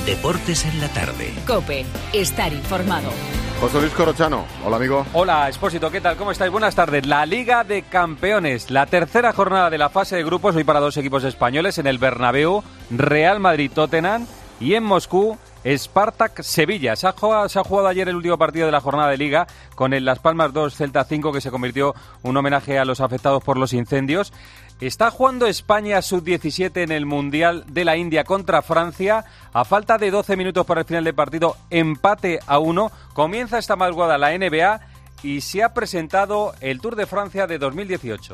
Deportes en la tarde. COPE. Estar informado. José Luis Corochano. Hola, amigo. Hola, Expósito. ¿Qué tal? ¿Cómo estáis? Buenas tardes. La Liga de Campeones. La tercera jornada de la fase de grupos. Hoy para dos equipos españoles en el Bernabéu. Real Madrid-Tottenham. Y en Moscú, Spartak-Sevilla. Se ha jugado ayer el último partido de la jornada de Liga con el Las Palmas 2, Celta 5, que se convirtió un homenaje a los afectados por los incendios. Está jugando España sub-17 en el Mundial de la India contra Francia. A falta de 12 minutos para el final del partido, empate a 1. Comienza esta madrugada la NBA y se ha presentado el Tour de Francia de 2018.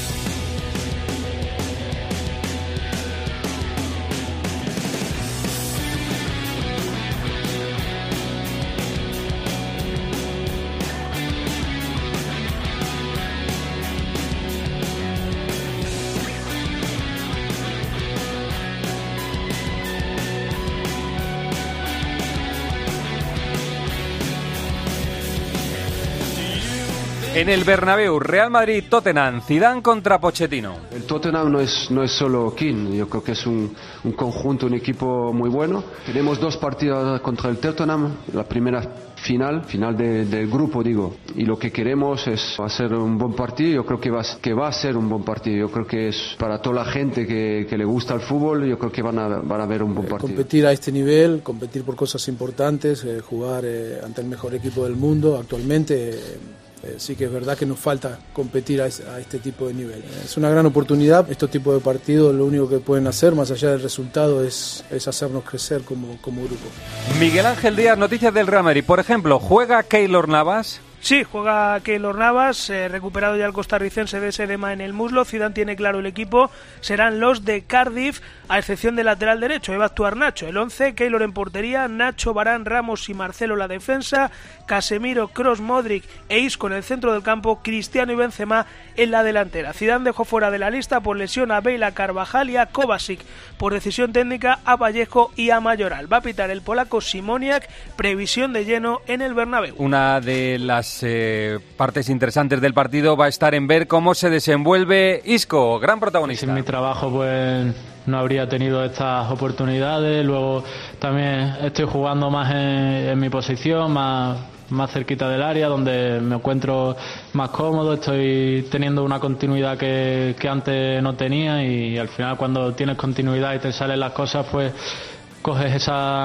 En el Bernabéu, Real Madrid-Tottenham, Zidane contra Pochettino. El Tottenham no es solo Keane, yo creo que es un conjunto, un equipo muy bueno. Tenemos dos partidos contra el Tottenham, la primera final del grupo, digo. Y lo que queremos es hacer un buen partido, yo creo que va a ser un buen partido. Yo creo que es para toda la gente que le gusta el fútbol, yo creo que van a ver un buen partido. Competir a este nivel, competir por cosas importantes, jugar ante el mejor equipo del mundo actualmente. Sí que es verdad que nos falta competir a este tipo de nivel. Es una gran oportunidad. Estos tipos de partidos lo único que pueden hacer, más allá del resultado, es hacernos crecer como grupo. Miguel Ángel Díaz, noticias del Real Madrid. Por ejemplo, ¿juega Keylor Navas? Sí, juega Keylor Navas, recuperado ya el costarricense de ese edema en el muslo. Zidane tiene claro el equipo, serán los de Cardiff, a excepción del lateral derecho. Ahí va a actuar Nacho, el 11, Keylor en portería, Nacho, Varane, Ramos y Marcelo la defensa, Casemiro, Kroos, Modric e Isco en el centro del campo, Cristiano y Benzema en la delantera. Zidane dejó fuera de la lista por lesión a Bale, a Carvajal y a Kovacic, por decisión técnica a Vallejo y a Mayoral. Va a pitar el polaco Simoniak, previsión de lleno en el Bernabéu. Una de las partes interesantes del partido va a estar en ver cómo se desenvuelve Isco, gran protagonista. Sin mi trabajo pues no habría tenido estas oportunidades. Luego también estoy jugando más en mi posición, más cerquita del área, donde me encuentro más cómodo. Estoy teniendo una continuidad que antes no tenía, y al final cuando tienes continuidad y te salen las cosas, pues coges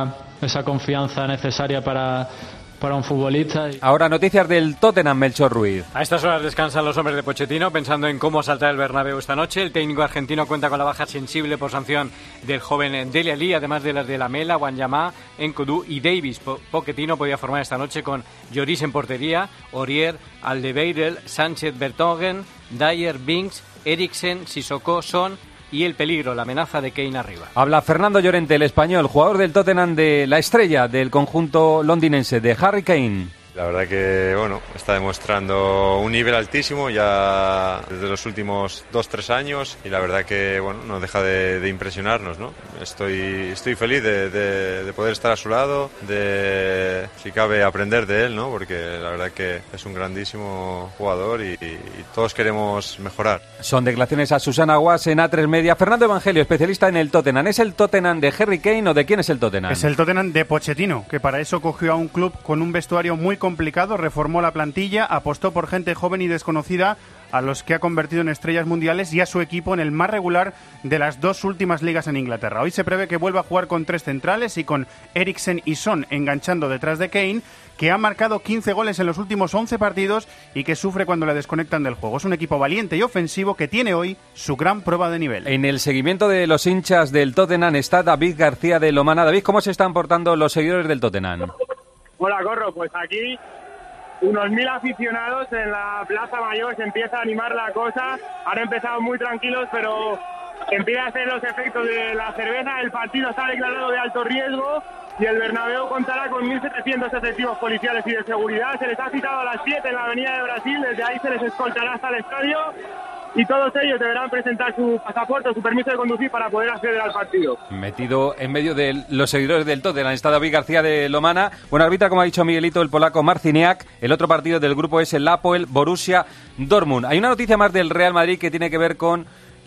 esa confianza necesaria para un futbolista. Ahora noticias del Tottenham, Melchor Ruiz. A estas horas descansan los hombres de Pochettino pensando en cómo saltar el Bernabéu esta noche. El técnico argentino cuenta con la baja sensible por sanción del joven Dele Alli, además de las de Lamela, Wanyama, Nkoudou y Davis. Pochettino podía formar esta noche con Lloris en portería, Aurier, Alderweireld, Sánchez, Vertonghen, Dyer, Binks, Eriksen, Sissoko, Son y el peligro, la amenaza de Kane arriba. Habla Fernando Llorente, el español, jugador del Tottenham, de la estrella del conjunto londinense, de Harry Kane. La verdad que, está demostrando un nivel altísimo ya desde los últimos 2-3 años, y la verdad que, no deja de impresionarnos, ¿no? Estoy feliz de poder estar a su lado, de, si cabe, aprender de él, ¿no? Porque la verdad que es un grandísimo jugador y todos queremos mejorar. Son declaraciones a Susana Guas en A3 Media. Fernando Evangelio, especialista en el Tottenham. ¿Es el Tottenham de Harry Kane o de quién es el Tottenham? Es el Tottenham de Pochettino, que para eso cogió a un club con un vestuario muy complicado, reformó la plantilla, apostó por gente joven y desconocida, a los que ha convertido en estrellas mundiales, y a su equipo en el más regular de las dos últimas ligas en Inglaterra. Hoy se prevé que vuelva a jugar con 3 centrales y con Eriksen y Son enganchando detrás de Kane, que ha marcado 15 goles en los últimos 11 partidos y que sufre cuando le desconectan del juego. Es un equipo valiente y ofensivo que tiene hoy su gran prueba de nivel. En el seguimiento de los hinchas del Tottenham está David García de Lomana. David, ¿cómo se están portando los seguidores del Tottenham? Hola, Corro, pues aquí unos 1000 aficionados en la Plaza Mayor, se empieza a animar la cosa. Han empezado muy tranquilos, pero empieza a hacer los efectos de la cerveza. El partido está declarado de alto riesgo y el Bernabéu contará con 1.700 efectivos policiales y de seguridad. Se les ha citado a las 7 en la Avenida de Brasil, desde ahí se les escoltará hasta el estadio y todos ellos deberán presentar su pasaporte o su permiso de conducir para poder acceder al partido. Metido en medio de los seguidores del Tottenham está David García de Lomana. Bueno, arbitra, como ha dicho Miguelito, el polaco Marciniak. El otro partido del grupo es el Apoel Borussia Dortmund. Hay una noticia más del Real Madrid que tiene que ver con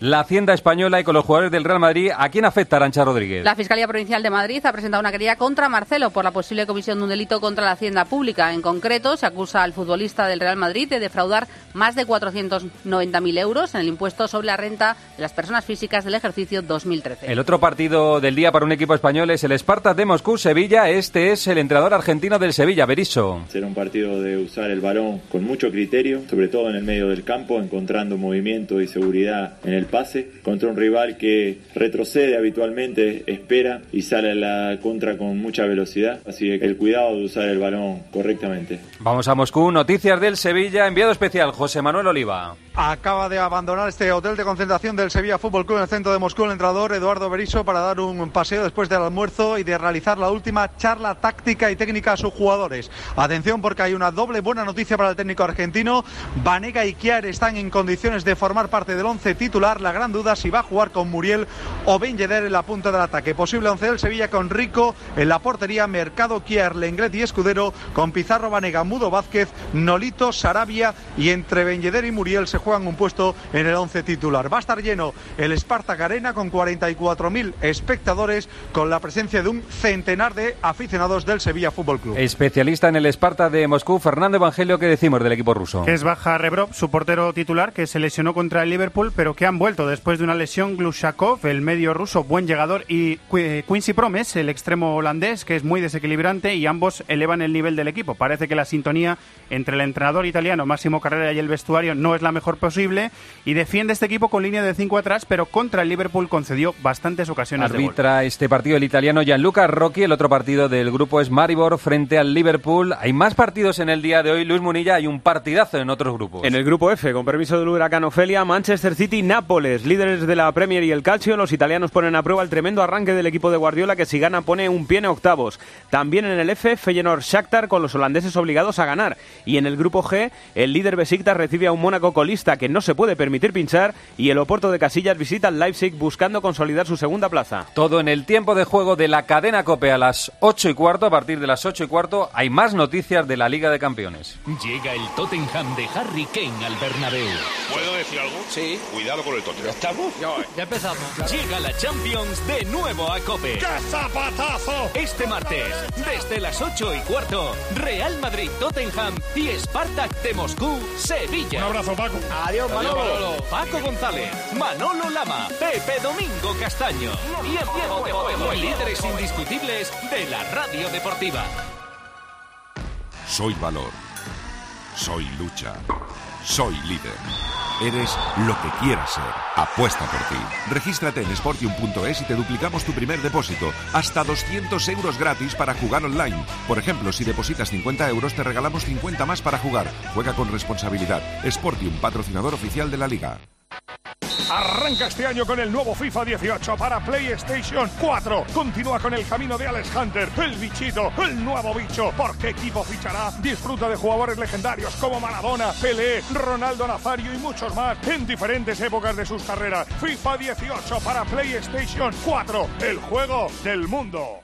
la Hacienda española y con los jugadores del Real Madrid. ¿A quién afecta, Arantxa Rodríguez? La Fiscalía Provincial de Madrid ha presentado una querella contra Marcelo por la posible comisión de un delito contra la Hacienda Pública. En concreto, se acusa al futbolista del Real Madrid de defraudar más de 490.000 euros en el impuesto sobre la renta de las personas físicas del ejercicio 2013. El otro partido del día para un equipo español es el Spartak de Moscú-Sevilla. Este es el entrenador argentino del Sevilla, Berizzo. Será un partido de usar el balón con mucho criterio, sobre todo en el medio del campo, encontrando movimiento y seguridad en el pase, contra un rival que retrocede habitualmente, espera y sale a la contra con mucha velocidad. Así que el cuidado de usar el balón correctamente. Vamos a Moscú, noticias del Sevilla, enviado especial José Manuel Oliva. Acaba de abandonar este hotel de concentración del Sevilla Fútbol Club en el centro de Moscú el entrenador Eduardo Berizzo para dar un paseo después del almuerzo y de realizar la última charla táctica y técnica a sus jugadores. Atención, porque hay una doble buena noticia para el técnico argentino. Banega y Kjaer están en condiciones de formar parte del 11 titular. La gran duda si va a jugar con Muriel o Ben Yedder en la punta del ataque. Posible 11 del Sevilla con Rico en la portería, Mercado, Kjaer, Lenglet y Escudero, con Pizarro, Banega, Mudo, Vázquez, Nolito, Sarabia, y entre Ben Yedder y Muriel se juegan un puesto en el 11 titular. Va a estar lleno el Spartak Arena con 44.000 espectadores, con la presencia de un centenar de aficionados del Sevilla Fútbol Club. Especialista en el Spartak de Moscú, Fernando Evangelio, ¿qué decimos del equipo ruso? Que es baja Rebrov, su portero titular, que se lesionó contra el Liverpool, pero que han vuelto después de una lesión Glushakov, el medio ruso, buen llegador, y Quincy Promes, el extremo holandés, que es muy desequilibrante, y ambos elevan el nivel del equipo. Parece que la sintonía entre el entrenador italiano Máximo Carrera y el vestuario no es la mejor posible, y defiende este equipo con línea de 5 atrás, pero contra el Liverpool concedió bastantes ocasiones de gol. Arbitra este partido el italiano Gianluca Rocchi. El otro partido del grupo es Maribor frente al Liverpool. Hay más partidos en el día de hoy, Luis Munilla, hay un partidazo en otros grupos. En el grupo F, con permiso del huracán Ofelia, Manchester City, Nápoles, líderes de la Premier y el Calcio. Los italianos ponen a prueba el tremendo arranque del equipo de Guardiola, que si gana pone un pie en octavos. También en el F, Feyenoord Shakhtar, con los holandeses obligados a ganar. Y en el grupo G, el líder Besiktas recibe a un Mónaco colista que no se puede permitir pinchar, y el Oporto de Casillas visita al Leipzig buscando consolidar su segunda plaza. Todo en el tiempo de juego de la cadena COPE a las 8:15. A partir de las 8:15 hay más noticias de la Liga de Campeones. Llega el Tottenham de Harry Kane al Bernabéu. ¿Puedo decir algo? Sí. Cuidado con el Tottenham. ¿Estamos? Ya empezamos. Llega la Champions de nuevo a COPE. ¡Qué zapatazo! Este martes, desde las 8:15, Real Madrid, Tottenham y Spartak de Moscú, Sevilla. Un abrazo, Paco. Adiós, Manolo. Paco González, Manolo Lama, Pepe Domingo Castaño y en tiempo de juego, líderes indiscutibles de la radio deportiva. Soy valor. Soy lucha. Soy líder. Eres lo que quieras ser. Apuesta por ti. Regístrate en Sportium.es y te duplicamos tu primer depósito. Hasta 200 euros gratis para jugar online. Por ejemplo, si depositas 50 euros, te regalamos 50 más para jugar. Juega con responsabilidad. Sportium, patrocinador oficial de la Liga. Arranca este año con el nuevo FIFA 18 para PlayStation 4. Continúa con el camino de Alex Hunter, el bichito, el nuevo bicho. ¿Por qué equipo fichará? Disfruta de jugadores legendarios como Maradona, Pelé, Ronaldo Nazario y muchos más en diferentes épocas de sus carreras. FIFA 18 para PlayStation 4, el juego del mundo.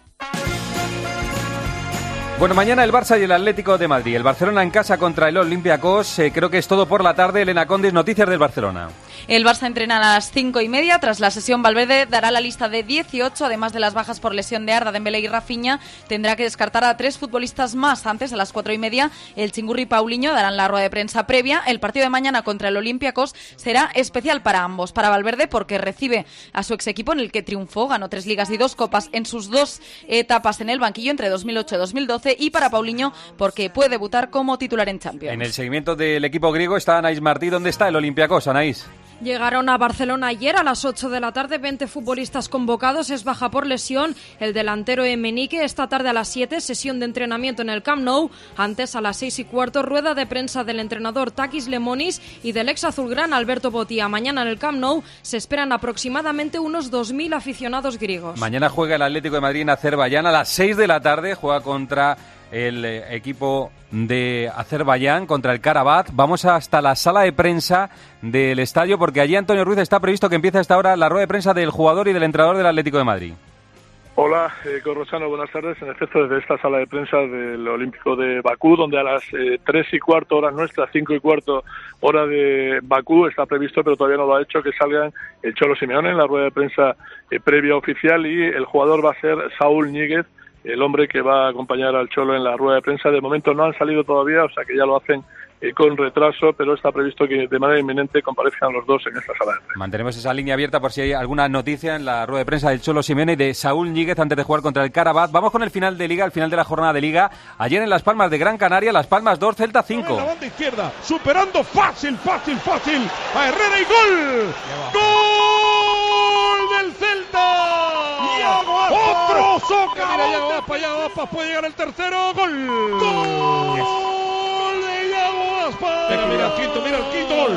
Bueno, mañana el Barça y el Atlético de Madrid. El Barcelona en casa contra el Olympiacos. Creo que es todo por la tarde. Elena Condis, noticias del Barcelona. El Barça entrena a las 5:30. Tras la sesión, Valverde dará la lista de 18. Además de las bajas por lesión de Arda, Dembélé y Rafinha, tendrá que descartar a 3 futbolistas más. Antes, a las 4:30, el Chingurri y Paulinho darán la rueda de prensa previa. El partido de mañana contra el Olympiacos será especial para ambos. Para Valverde, porque recibe a su ex equipo en el que triunfó, ganó 3 ligas y 2 copas en sus 2 etapas en el banquillo entre 2008 y 2012. Y para Paulinho, porque puede debutar como titular en Champions. En el seguimiento del equipo griego está Anaís Martí. ¿Dónde está el Olympiacos, Anaís? Llegaron a Barcelona ayer a las 8 de la tarde, 20 futbolistas convocados, es baja por lesión el delantero Emenique. Esta tarde a las 7, sesión de entrenamiento en el Camp Nou. Antes, a las 6:15, rueda de prensa del entrenador Takis Lemonis y del ex azulgrana Alberto Botía. Mañana en el Camp Nou se esperan aproximadamente unos 2.000 aficionados griegos. Mañana juega el Atlético de Madrid en Azerbaiyán a las 6 de la tarde, juega contra el equipo de Azerbaiyán, contra el Karabakh. Vamos hasta la sala de prensa del estadio porque allí, Antonio Ruiz, está previsto que empiece a esta hora la rueda de prensa del jugador y del entrenador del Atlético de Madrid. Hola, Corrochano, buenas tardes. En efecto, desde esta sala de prensa del Olímpico de Bakú, donde a las 3:15 horas nuestras, 5:15 hora de Bakú, está previsto, pero todavía no lo ha hecho, que salgan el Cholo Simeone en la rueda de prensa previa oficial, y el jugador va a ser Saúl Ñíguez, el hombre que va a acompañar al Cholo en la rueda de prensa. De momento no han salido todavía, o sea que ya lo hacen con retraso, pero está previsto que de manera inminente comparezcan los dos en esta sala de prensa. Mantenemos esa línea abierta por si hay alguna noticia en la rueda de prensa del Cholo Simeone y de Saúl Ñíguez antes de jugar contra el Karabakh. Vamos con el final de Liga, el final de la jornada de Liga. Ayer en Las Palmas de Gran Canaria, Las Palmas 2, Celta 5. La banda izquierda, superando fácil a Herrera y gol. ¡Gol del Celta! ¡Otro socavón! Mira, Yago Aspas puede llegar el tercero. ¡Gol! ¡Gol de Yago Aspas! Mira el quinto gol.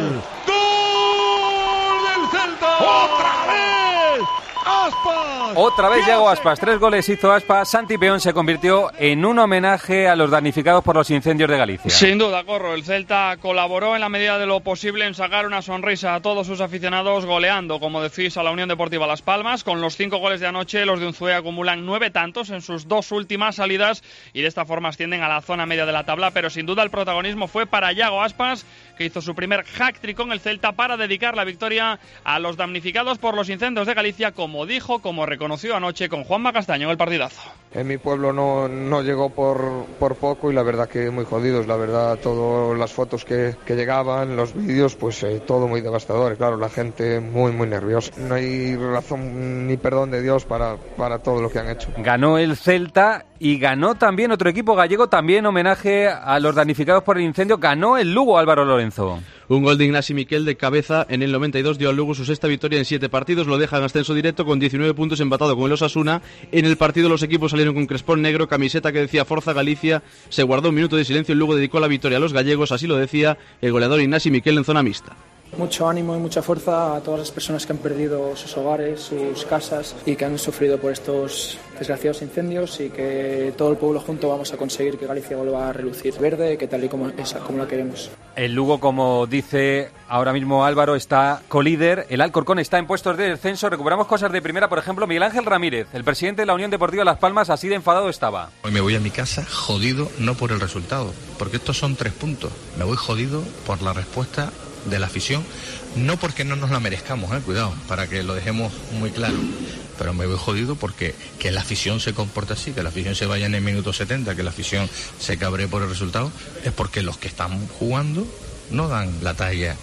¡Gol del Celta! ¡Otra vez! ¡Aspas! Otra vez Yago Aspas, 3 goles hizo Aspas. Santi Peón se convirtió en un homenaje a los damnificados por los incendios de Galicia. Sin duda, Corro, el Celta colaboró en la medida de lo posible en sacar una sonrisa a todos sus aficionados, goleando, como decís, a la Unión Deportiva Las Palmas. Con los 5 goles de anoche, los de Unzué acumulan 9 tantos en sus 2 últimas salidas y de esta forma ascienden a la zona media de la tabla, pero sin duda el protagonismo fue para Yago Aspas, que hizo su primer hat-trick con el Celta para dedicar la victoria a los damnificados por los incendios de Galicia, como reconoció anoche con Juanma Castaño en el partidazo. En mi pueblo no llegó por poco y la verdad que muy jodidos, la verdad, todas las fotos que llegaban, los vídeos, pues todo muy devastador, claro, la gente muy nerviosa. No hay razón ni perdón de Dios para todo lo que han hecho. Ganó el Celta y ganó también otro equipo gallego, también homenaje a los damnificados por el incendio, ganó el Lugo, Álvaro Lorenzo. Un gol de Ignasi Miquel de cabeza en el 92 dio al Lugo su 6ª victoria en 7 partidos, lo deja en ascenso directo con 19 puntos, empatado con el Osasuna. En el partido los equipos salieron con crespón negro, camiseta que decía Forza Galicia, se guardó un minuto de silencio, el Lugo dedicó la victoria a los gallegos, así lo decía el goleador Ignasi Miquel en zona mixta. Mucho ánimo y mucha fuerza a todas las personas que han perdido sus hogares, sus casas y que han sufrido por estos desgraciados incendios, y que todo el pueblo junto vamos a conseguir que Galicia vuelva a relucir verde, que tal y como la queremos. El Lugo, como dice ahora mismo Álvaro, está colíder. El Alcorcón está en puestos de descenso. Recuperamos cosas de primera, por ejemplo, Miguel Ángel Ramírez, el presidente de la Unión Deportiva Las Palmas, así de enfadado estaba. Hoy me voy a mi casa jodido, no por el resultado, porque estos son 3 puntos. Me voy jodido por la respuesta de la afición, no porque no nos la merezcamos, cuidado, para que lo dejemos muy claro, pero me voy jodido porque que la afición se comporte así, que la afición se vaya en el minuto 70, que la afición se cabree por el resultado, es porque los que están jugando no dan la talla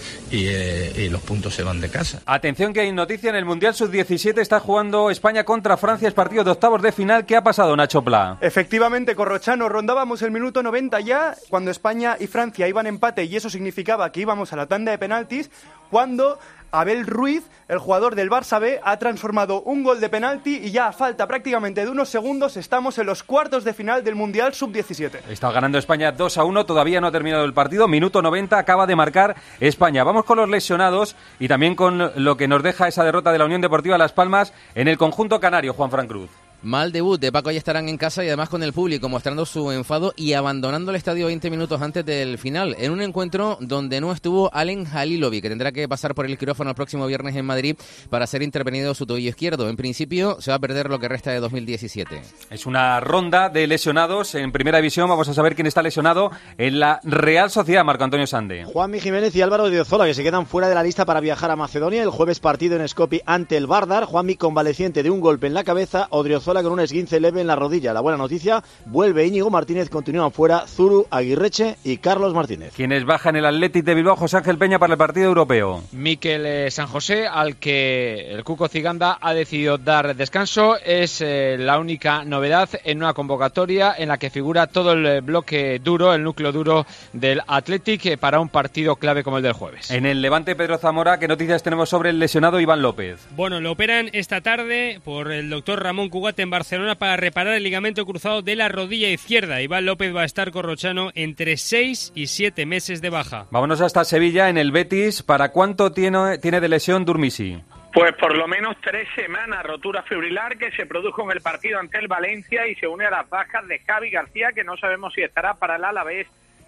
y los puntos se van de casa. Atención, que hay noticia en el Mundial Sub-17, está jugando España contra Francia, es partido de octavos de final. ¿Qué ha pasado, Nacho Pla? Efectivamente, Corrochano, rondábamos el minuto 90 ya, cuando España y Francia iban empate, y eso significaba que íbamos a la tanda de penaltis, cuando Abel Ruiz, el jugador del Barça B, ha transformado un gol de penalti y ya a falta prácticamente de unos segundos estamos en los cuartos de final del Mundial Sub-17. Está ganando España 2-1, todavía no ha terminado el partido, minuto 90, acaba de marcar España. Vamos con los lesionados y también con lo que nos deja esa derrota de la Unión Deportiva Las Palmas en el conjunto canario, Juanfran Cruz. Mal debut de Paco, ya estarán en casa y además con el público mostrando su enfado y abandonando el estadio 20 minutos antes del final, en un encuentro donde no estuvo Alen Halilovic, que tendrá que pasar por el quirófano el próximo viernes en Madrid para ser intervenido su tobillo izquierdo. En principio se va a perder lo que resta de 2017. Es una ronda de lesionados en primera división. Vamos a saber quién está lesionado en la Real Sociedad, Marco Antonio Sande. Juanmi Jiménez y Álvaro Odriozola, que se quedan fuera de la lista para viajar a Macedonia. El jueves partido en Skopje ante el Vardar. Juanmi convaleciente de un golpe en la cabeza, Odriozola con un esguince leve en la rodilla. La buena noticia, vuelve Íñigo Martínez, continúan fuera Zuru, Aguirreche y Carlos Martínez. Quienes bajan el Athletic de Bilbao, José Ángel Peña, para el partido europeo. Mikel San José, al que el Cuco Ciganda ha decidido dar descanso, es la única novedad en una convocatoria en la que figura todo el bloque duro, el núcleo duro del Athletic para un partido clave como el del jueves. En el Levante, Pedro Zamora, ¿qué noticias tenemos sobre el lesionado Iván López? Bueno, lo operan esta tarde por el doctor Ramón Cugate en Barcelona para reparar el ligamento cruzado de la rodilla izquierda. Iván López va a estar, Corrochano, entre 6 y 7 meses de baja. Vámonos hasta Sevilla, en el Betis. ¿Para cuánto tiene de lesión Durmisi? Pues por lo menos 3 semanas, rotura fibrilar que se produjo en el partido ante el Valencia y se une a las bajas de Javi García, que no sabemos si estará para el Alavés,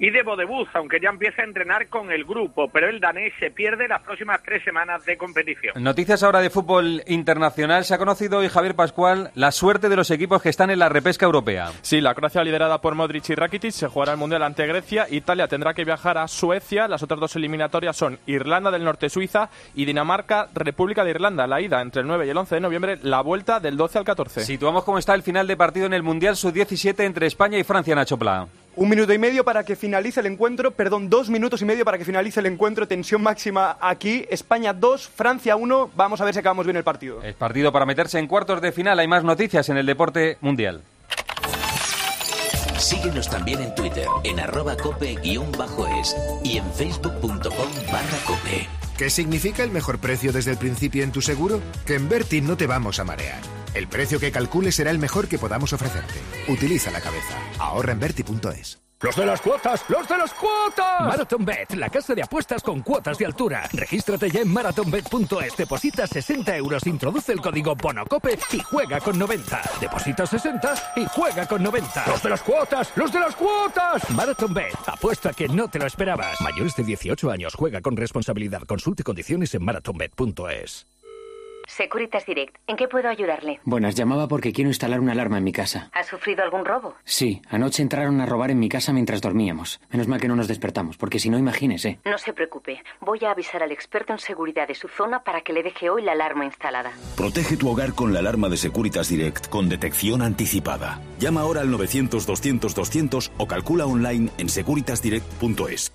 y de Bodebuz, aunque ya empieza a entrenar con el grupo, pero el danés se pierde las próximas 3 semanas de competición. Noticias ahora de fútbol internacional. Se ha conocido hoy, Javier Pascual, la suerte de los equipos que están en la repesca europea. Sí, la Croacia liderada por Modric y Rakitic se jugará el Mundial ante Grecia. Italia tendrá que viajar a Suecia. Las otras 2 eliminatorias son Irlanda del Norte, Suiza, y Dinamarca, República de Irlanda. La ida entre el 9 y el 11 de noviembre, la vuelta del 12 al 14. Situamos cómo está el final de partido en el Mundial Sub-17 entre España y Francia, Nacho Pla. 1 minuto y medio para que finalice el encuentro, 2 minutos y medio para que finalice el encuentro, tensión máxima aquí, España 2, Francia 1, vamos a ver si acabamos bien el partido. Es partido para meterse en cuartos de final, hay más noticias en el deporte mundial. Síguenos también en Twitter, en @cope_es y en facebook.com/cope. ¿Qué significa el mejor precio desde el principio en tu seguro? Que en Berti no te vamos a marear. El precio que calcules será el mejor que podamos ofrecerte. Utiliza la cabeza. Ahorra en Berti.es. ¡Los de las cuotas! ¡Los de las cuotas! MarathonBet, la casa de apuestas con cuotas de altura. Regístrate ya en marathonbet.es. Deposita 60 euros, introduce el código BONOCOPE y juega con 90. Deposita 60 y juega con 90. ¡Los de las cuotas! ¡Los de las cuotas! MarathonBet, apuesta que no te lo esperabas. Mayores de 18 años, juega con responsabilidad. Consulte condiciones en marathonbet.es. Securitas Direct, ¿en qué puedo ayudarle? Buenas, llamaba porque quiero instalar una alarma en mi casa. ¿Ha sufrido algún robo? Sí, anoche entraron a robar en mi casa mientras dormíamos. Menos mal que no nos despertamos, porque si no, imagínese. No se preocupe, voy a avisar al experto en seguridad de su zona para que le deje hoy la alarma instalada. Protege tu hogar con la alarma de Securitas Direct con detección anticipada. Llama ahora al 900-200-200 o calcula online en securitasdirect.es.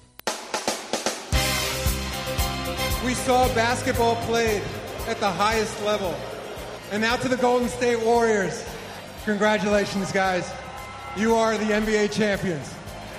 We saw basketball played at the highest level. And now to the Golden State Warriors. Congratulations, guys. You are the NBA champions.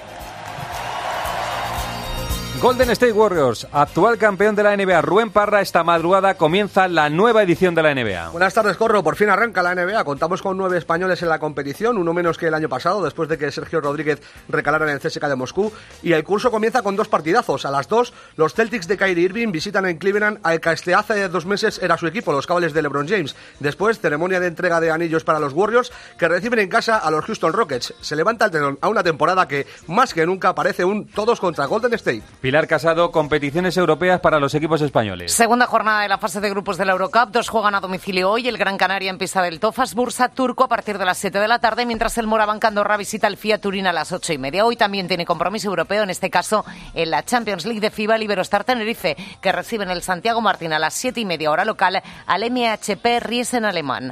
Golden State Warriors, actual campeón de la NBA. Rubén Parra, esta madrugada comienza la nueva edición de la NBA. Buenas tardes, Corro. Por fin arranca la NBA. Contamos con 9 españoles en la competición, uno menos que el año pasado, después de que Sergio Rodríguez recalara en el CSKA de Moscú. Y el curso comienza con 2 partidazos. A las 2, los Celtics de Kyrie Irving visitan en Cleveland al que hasta hace 2 meses era su equipo, los Cavaliers de LeBron James. Después, ceremonia de entrega de anillos para los Warriors, que reciben en casa a los Houston Rockets. Se levanta el telón a una temporada que, más que nunca, parece un todos contra Golden State. Pilar Casado, competiciones europeas para los equipos españoles. Segunda jornada de la fase de grupos de la Eurocup. 2 juegan a domicilio hoy. El Gran Canaria en pista del Tofas, Bursa turco a partir de las 7 de la tarde, mientras el Moraván Andorra visita el Fiat Turín a las 8:30. Hoy también tiene compromiso europeo, en este caso en la Champions League de FIBA, el Iberostar Tenerife, que recibe en el Santiago Martín a las 7:30 hora local al MHP Riesen alemán.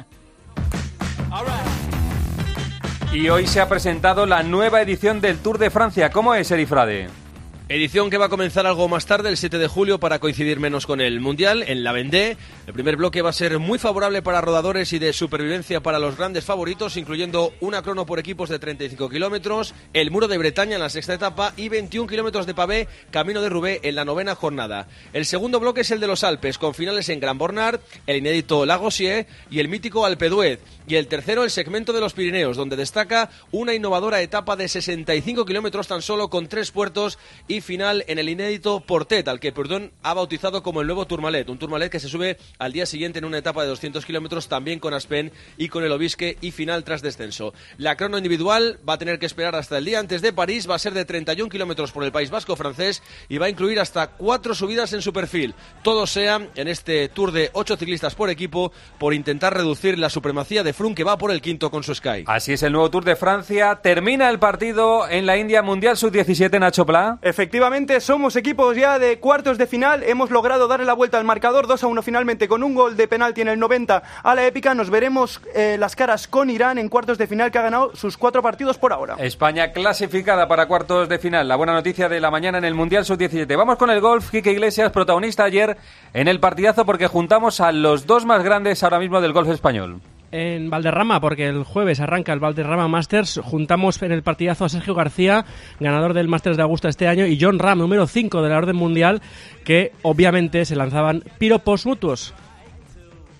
Y hoy se ha presentado la nueva edición del Tour de Francia. ¿Cómo es, Erifrade? Edición que va a comenzar algo más tarde, el 7 de julio, para coincidir menos con el Mundial, en la Vendée. El primer bloque va a ser muy favorable para rodadores y de supervivencia para los grandes favoritos, incluyendo una crono por equipos de 35 kilómetros, el Muro de Bretaña en la 6ª etapa y 21 kilómetros de pavé, camino de Roubaix en la 9ª jornada. El segundo bloque es el de los Alpes, con finales en Grand Bornard, el inédito Lagosier y el mítico Alpe d'Huez. Y el tercero, el segmento de los Pirineos, donde destaca una innovadora etapa de 65 kilómetros tan solo, con 3 puertos y final en el inédito Portet, al que Perdón ha bautizado como el nuevo Tourmalet, un Tourmalet que se sube al día siguiente en una etapa de 200 kilómetros, también con Aspen y con el Obisque, y final tras descenso. La crono individual va a tener que esperar hasta el día antes de París, va a ser de 31 kilómetros por el País Vasco francés y va a incluir hasta 4 subidas en su perfil. Todo sea en este Tour de 8 ciclistas por equipo, por intentar reducir la supremacía de Froome, que va por el quinto con su Sky. Así es el nuevo Tour de Francia. Termina el partido en la India Mundial Sub-17, Nacho Pla. Efectivamente, somos equipos ya de cuartos de final. Hemos logrado darle la vuelta al marcador 2-1 finalmente, con un gol de penalti en el 90 a la épica. Nos veremos las caras con Irán en cuartos de final, que ha ganado sus 4 partidos por ahora. España clasificada para cuartos de final. La buena noticia de la mañana en el Mundial Sub-17. Vamos con el golf. Quique Iglesias, protagonista ayer en el partidazo, porque juntamos a los 2 más grandes ahora mismo del golf español. En Valderrama, porque el jueves arranca el Valderrama Masters. Juntamos en el partidazo a Sergio García, ganador del Masters de Augusta este año, y John Ram, número 5 de la orden mundial, que obviamente se lanzaban piropos mutuos.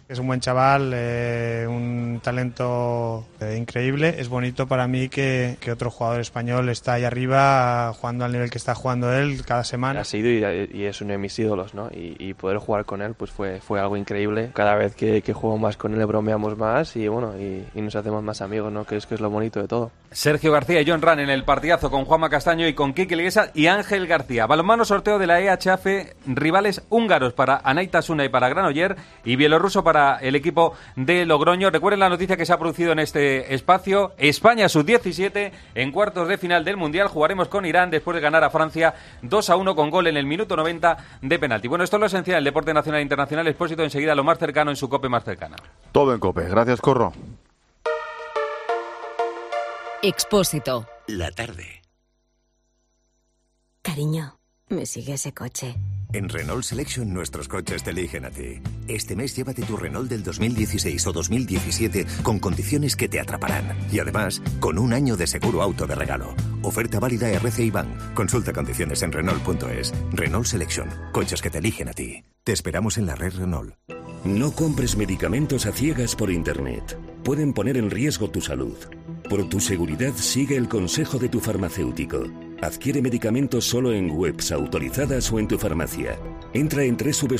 Es un buen chaval, un talento increíble. Es bonito para mí que otro jugador español está ahí arriba jugando al nivel que está jugando él cada semana. Ha sido y es uno de mis ídolos, ¿no? Y poder jugar con él pues fue algo increíble. Cada vez que juego más con él bromeamos más y bueno y nos hacemos más amigos, ¿no? Que es lo bonito de todo. Sergio García y John Ran en el partidazo con Juanma Castaño y con Quique Liguesa y Ángel García. Balonmano, sorteo de la EHF, rivales húngaros para Anaitasuna y para Granoller y bielorruso para el equipo de Logroño. Recuerden la noticia que se ha producido en este espacio. España sub-17 en cuartos de final del Mundial. Jugaremos con Irán después de ganar a Francia 2-1 con gol en el minuto 90 de penalti. Bueno, esto es lo esencial del deporte nacional e internacional. Expósito enseguida lo más cercano en su COPE más cercana. Todo en COPE. Gracias, Corro. Expósito. La tarde. Cariño, ¿me sigue ese coche? En Renault Selection nuestros coches te eligen a ti. Este mes llévate tu Renault del 2016 o 2017 con condiciones que te atraparán. Y además, con un año de seguro auto de regalo. Oferta válida RCI Bank. Consulta condiciones en Renault.es. Renault Selection. Coches que te eligen a ti. Te esperamos en la red Renault. No compres medicamentos a ciegas por Internet. Pueden poner en riesgo tu salud. Por tu seguridad, sigue el consejo de tu farmacéutico. Adquiere medicamentos solo en webs autorizadas o en tu farmacia. Entra en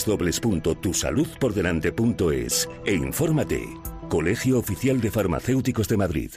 www.tusaludpordelante.es e infórmate. Colegio Oficial de Farmacéuticos de Madrid.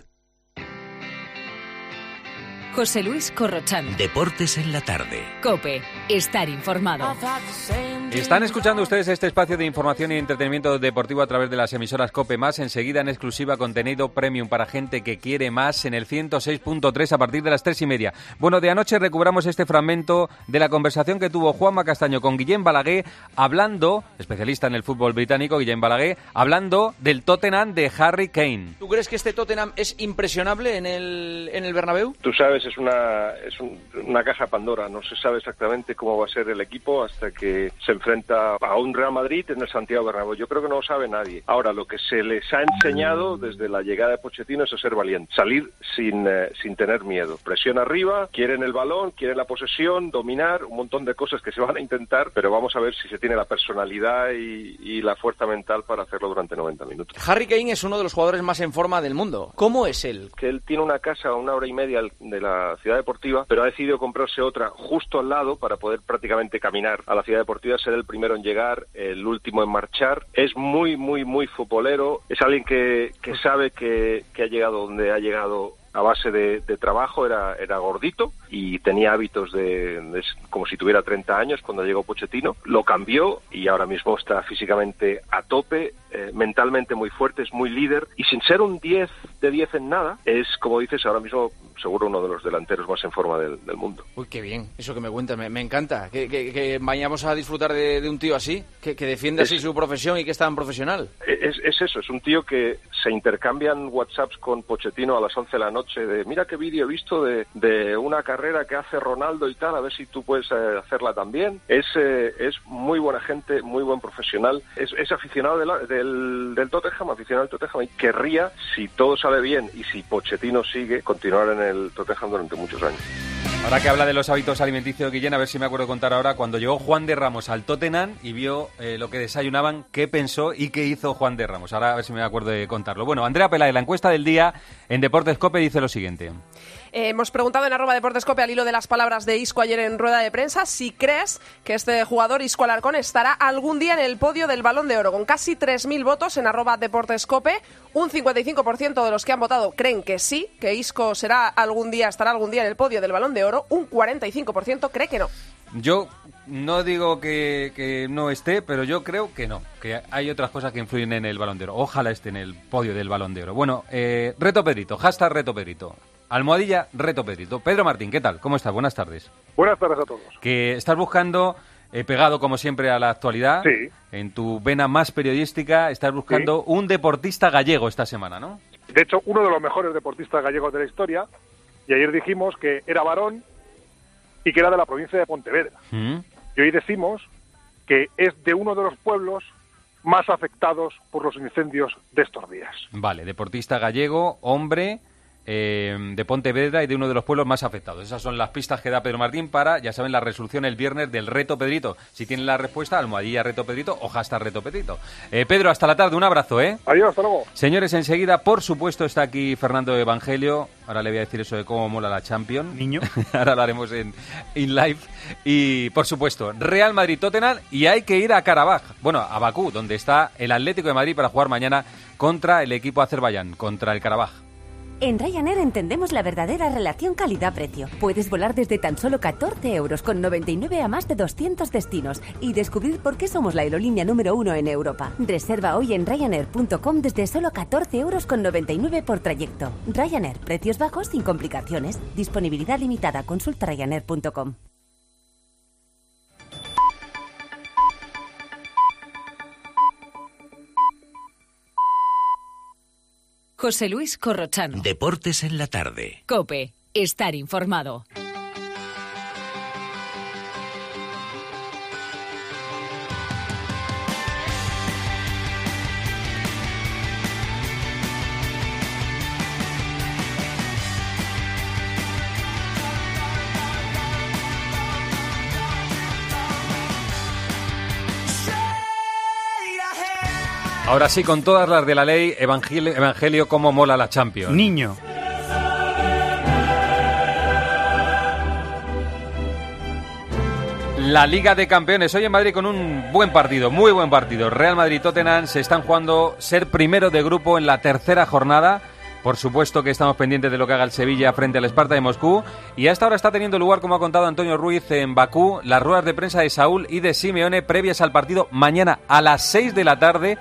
José Luis Corrochano. Deportes en la tarde. COPE. Estar informado. Están escuchando ustedes este espacio de información y entretenimiento deportivo a través de las emisoras COPE+. Enseguida en exclusiva contenido premium para gente que quiere más en el 106.3 a partir de las 3:30. Bueno, de anoche recuperamos este fragmento de la conversación que tuvo Juanma Castaño con Guillem Balaguer, hablando, especialista en el fútbol británico, Guillem Balaguer, hablando del Tottenham de Harry Kane. ¿Tú crees que este Tottenham es impresionable en el Bernabéu? Tú sabes, es una caja Pandora. No se sabe exactamente cómo va a ser el equipo hasta que se enfrenta a un Real Madrid en el Santiago Bernabéu. Yo creo que no lo sabe nadie. Ahora, lo que se les ha enseñado desde la llegada de Pochettino es a ser valiente, salir sin tener miedo. Presión arriba, quieren el balón, quieren la posesión, dominar, un montón de cosas que se van a intentar, pero vamos a ver si se tiene la personalidad y la fuerza mental para hacerlo durante 90 minutos. Harry Kane es uno de los jugadores más en forma del mundo. ¿Cómo es él? Que él tiene una casa a 1 hora y media de la ciudad deportiva, pero ha decidido comprarse otra justo al lado para poder prácticamente caminar a la ciudad deportiva, ser el primero en llegar, el último en marchar. Es muy, muy, muy futbolero. Es alguien que sabe que ha llegado donde ha llegado a base de trabajo. Era gordito y tenía hábitos de como si tuviera 30 años cuando llegó Pochettino. Lo cambió y ahora mismo está físicamente a tope, mentalmente muy fuerte, es muy líder y sin ser un 10 de 10 en nada, es, como dices, ahora mismo seguro uno de los delanteros más en forma del mundo. Uy, qué bien, eso que me cuentas, me encanta, que vayamos a disfrutar de un tío así, que defiende así su profesión y que es tan profesional. Es eso, es un tío que se intercambian WhatsApps con Pochettino a las 11 de la noche, de mira qué vídeo he visto de una carrera que hace Ronaldo y tal, a ver si tú puedes hacerla también. Es muy buena gente, muy buen profesional, es aficionado del Tottenham, aficionado al Tottenham, y querría, si todo sale bien y si Pochettino sigue, continuar en el Tottenham durante muchos años. Ahora que habla de los hábitos alimenticios, Guillén, a ver si me acuerdo de contar ahora, cuando llegó Juan de Ramos al Tottenham y vio lo que desayunaban, qué pensó y qué hizo Juan de Ramos. Ahora a ver si me acuerdo de contarlo. Bueno, Andrea Peláez, la encuesta del día en Deportes COPE dice lo siguiente. Hemos preguntado en @deportescope al hilo de las palabras de Isco ayer en rueda de prensa si crees que este jugador, Isco Alarcón, estará algún día en el podio del Balón de Oro. Con casi 3.000 votos en @deportescope, un 55% de los que han votado creen que sí, que Isco estará algún día en el podio del Balón de Oro, un 45% cree que no. Yo no digo que no esté, pero yo creo que no, que hay otras cosas que influyen en el Balón de Oro. Ojalá esté en el podio del Balón de Oro. Bueno, Reto Pedrito, hashtag Reto Pedrito. Almohadilla, Reto Pedrito. Pedro Martín, ¿qué tal? ¿Cómo estás? Buenas tardes. Buenas tardes a todos. Que estás buscando, pegado como siempre a la actualidad, sí. En tu vena más periodística, estás buscando un deportista gallego esta semana, ¿no? De hecho, uno de los mejores deportistas gallegos de la historia, y ayer dijimos que era varón y que era de la provincia de Pontevedra. Y hoy decimos que es de uno de los pueblos más afectados por los incendios de estos días. Vale, deportista gallego, hombre, de Pontevedra y de uno de los pueblos más afectados. Esas son las pistas que da Pedro Martín para, ya saben, la resolución el viernes del Reto Pedrito. Si tienen la respuesta, almohadilla Reto Pedrito o hashtag Reto Pedrito. Pedro, hasta la tarde, un abrazo, ¿eh? Adiós, hasta luego. Señores, enseguida, por supuesto, está aquí Fernando Evangelio. Ahora le voy a decir eso de cómo mola la Champions. Niño. Ahora lo haremos en live. Y, por supuesto, Real Madrid-Tottenham, y hay que ir a Karabaj, bueno, a Bakú, donde está el Atlético de Madrid para jugar mañana contra el equipo Azerbaiyán, contra el Karabaj. En Ryanair entendemos la verdadera relación calidad-precio. Puedes volar desde tan solo 14 euros con 99 a más de 200 destinos y descubrir por qué somos la aerolínea número 1 en Europa. Reserva hoy en Ryanair.com desde solo 14 euros con 99 por trayecto. Ryanair, precios bajos sin complicaciones. Disponibilidad limitada. Consulta Ryanair.com. José Luis Corrochano. Deportes en la tarde. COPE. Estar informado. Ahora sí, con todas las de la ley, Evangelio, cómo mola la Champions. Niño. La Liga de Campeones, hoy en Madrid con un buen partido, muy buen partido. Real Madrid-Tottenham se están jugando ser primero de grupo en la tercera jornada. Por supuesto que estamos pendientes de lo que haga el Sevilla frente al Sparta de Moscú. Y a esta hora está teniendo lugar, como ha contado Antonio Ruiz en Bakú, las ruedas de prensa de Saúl y de Simeone previas al partido mañana a las 6 de la tarde,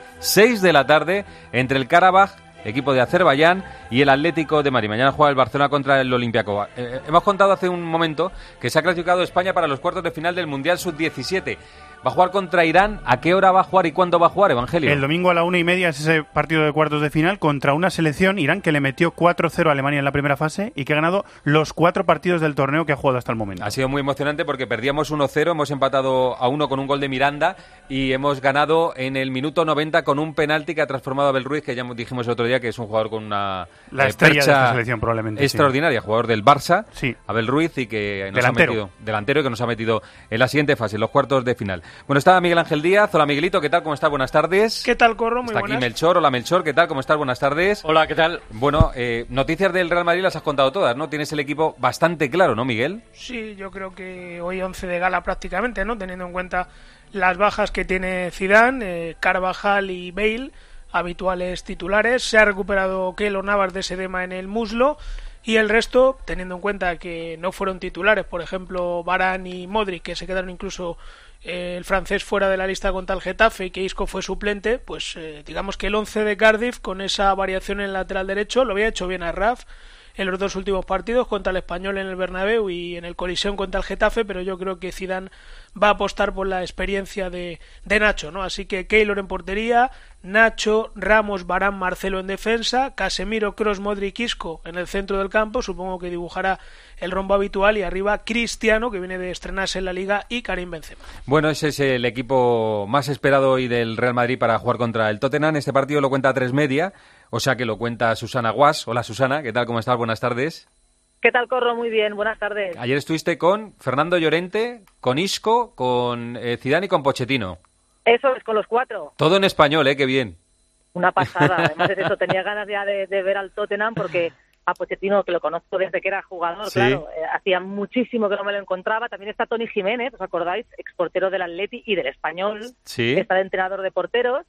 entre el Karabaj, equipo de Azerbaiyán, y el Atlético de Madrid. Mañana juega el Barcelona contra el Olympiacos. Hemos contado hace un momento que se ha clasificado España para los cuartos de final del Mundial Sub-17. Va a jugar contra Irán. ¿A qué hora va a jugar y cuándo va a jugar, Evangelio? El domingo a la 1:30 es ese partido de cuartos de final contra una selección, Irán, que le metió 4-0 a Alemania en la primera fase y que ha ganado los 4 partidos del torneo que ha jugado hasta el momento. Ha sido muy emocionante porque perdíamos 1-0, hemos empatado a 1 con un gol de Miranda y hemos ganado en el minuto 90 con un penalti que ha transformado a Abel Ruiz, que ya dijimos el otro día que es un jugador con una la estrella de esta selección probablemente extraordinaria, sí. Jugador del Barça, sí. Abel Ruiz, y que nos ha metido delantero y que nos ha metido en la siguiente fase, en los cuartos de final. Bueno, está Miguel Ángel Díaz. Hola, Miguelito, ¿qué tal? ¿Cómo estás? Buenas tardes. ¿Qué tal, Corro? Muy Está buenas. Aquí Melchor. Hola, Melchor, ¿qué tal? ¿Cómo estás? Buenas tardes. Hola, ¿qué tal? Bueno, noticias del Real Madrid las has contado todas, ¿no? Tienes el equipo bastante claro, ¿no, Miguel? Sí, yo creo que hoy 11 de gala prácticamente, ¿no? Teniendo en cuenta las bajas que tiene Zidane, Carvajal y Bale, habituales titulares. Se ha recuperado Keylor Navas de ese edema en el muslo. Y el resto, teniendo en cuenta que no fueron titulares, por ejemplo, Varane y Modric, que se quedaron incluso el francés fuera de la lista contra el Getafe y que Isco fue suplente, pues digamos que el 11 de Cardiff, con esa variación en el lateral derecho, lo había hecho bien a Raf en los 2 últimos partidos, contra el Español en el Bernabéu y en el Coliseum contra el Getafe, pero yo creo que Zidane va a apostar por la experiencia de Nacho, ¿no? Así que Keylor en portería, Nacho, Ramos, Varane, Marcelo en defensa, Casemiro, Kroos, Modric, Isco en el centro del campo, supongo que dibujará el rombo habitual, y arriba Cristiano, que viene de estrenarse en la Liga, y Karim Benzema. Bueno, ese es el equipo más esperado hoy del Real Madrid para jugar contra el Tottenham. Este partido lo cuenta A3 Media, o sea que lo cuenta Susana Guas. Hola, Susana, ¿qué tal? ¿Cómo estás? Buenas tardes. ¿Qué tal, Corro? Muy bien, buenas tardes. Ayer estuviste con Fernando Llorente, con Isco, con Zidane y con Pochettino. Eso es, con los 4. Todo en español, qué bien. Una pasada, además es eso, tenía ganas ya de ver al Tottenham porque a Pochettino, que lo conozco desde que era jugador, sí. Claro, hacía muchísimo que no me lo encontraba. También está Toni Jiménez, ¿os acordáis? Exportero del Atleti y del Español, sí. Está de entrenador de porteros.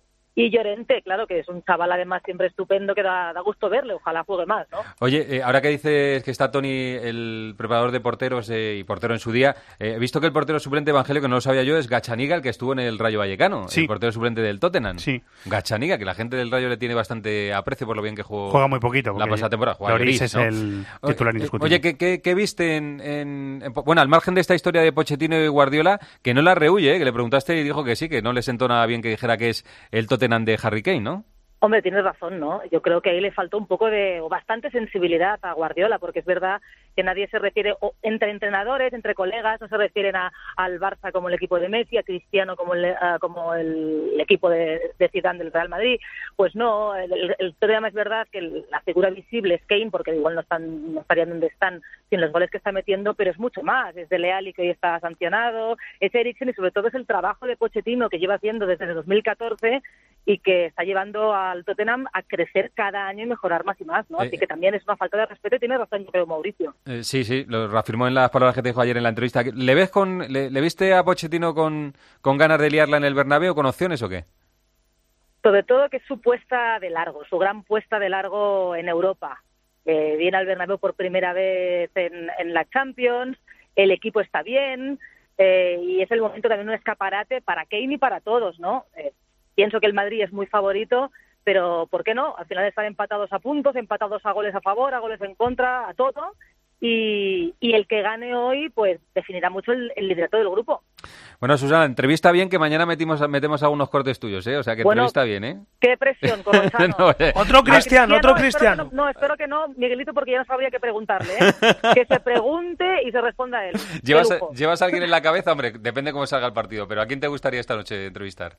Y Llorente, claro, que es un chaval además siempre estupendo, que da gusto verle, ojalá juegue más, ¿no? Oye, ahora que dices que está Toni, el preparador de porteros y portero en su día, he visto que el portero suplente, Evangelio, que no lo sabía yo, es Gachaniga, el que estuvo en el Rayo Vallecano, sí. El portero suplente del Tottenham. Sí. Gachaniga, que la gente del Rayo le tiene bastante aprecio por lo bien que jugó. Juega muy poquito. La pasada temporada. Lloris es, ¿no?, el titular indiscutible. Oye, ¿qué viste bueno, al margen de esta historia de Pochettino y Guardiola, que no la rehuye, que le preguntaste y dijo que sí, que no le sentó nada bien que dijera que es el Tottenham de Harry Kane, ¿no? Hombre, tienes razón, ¿no? Yo creo que ahí le faltó un poco o bastante sensibilidad a Guardiola, porque es verdad que nadie se refiere, o entre entrenadores, entre colegas, no se refieren al Barça como el equipo de Messi, a Cristiano como el equipo de Zidane del Real Madrid. Pues no, el Tottenham es verdad que la figura visible es Kane, porque igual no estarían donde están sin los goles que está metiendo, pero es mucho más. Es Dele Alli, que hoy está sancionado, es Eriksen, y sobre todo es el trabajo de Pochettino que lleva haciendo desde el 2014 y que está llevando al Tottenham a crecer cada año y mejorar más y más, ¿no? Así que también es una falta de respeto y tiene razón, yo creo, Mauricio. Sí, lo reafirmó en las palabras que te dijo ayer en la entrevista. ¿Le viste a Pochettino con ganas de liarla en el Bernabéu, con opciones o qué? Sobre todo que es su puesta de largo, su gran puesta de largo en Europa. Viene al Bernabéu por primera vez en la Champions, el equipo está bien, y es el momento también un escaparate para Kane y para todos, ¿no? Pienso que el Madrid es muy favorito, pero ¿por qué no? Al final están empatados a puntos, empatados a goles a favor, a goles en contra, a todo. Y el que gane hoy, pues definirá mucho el liderato del grupo. Bueno, Susana, entrevista bien, que mañana metemos algunos cortes tuyos, ¿eh? O sea, que entrevista bien, ¿eh? ¡Qué presión, Corrochano! Otro Cristiano. Espero que no, Miguelito, porque ya no sabría qué preguntarle, ¿eh? Que se pregunte y se responda a él. ¿Llevas a alguien en la cabeza? Hombre, depende cómo salga el partido, pero ¿a quién te gustaría esta noche entrevistar?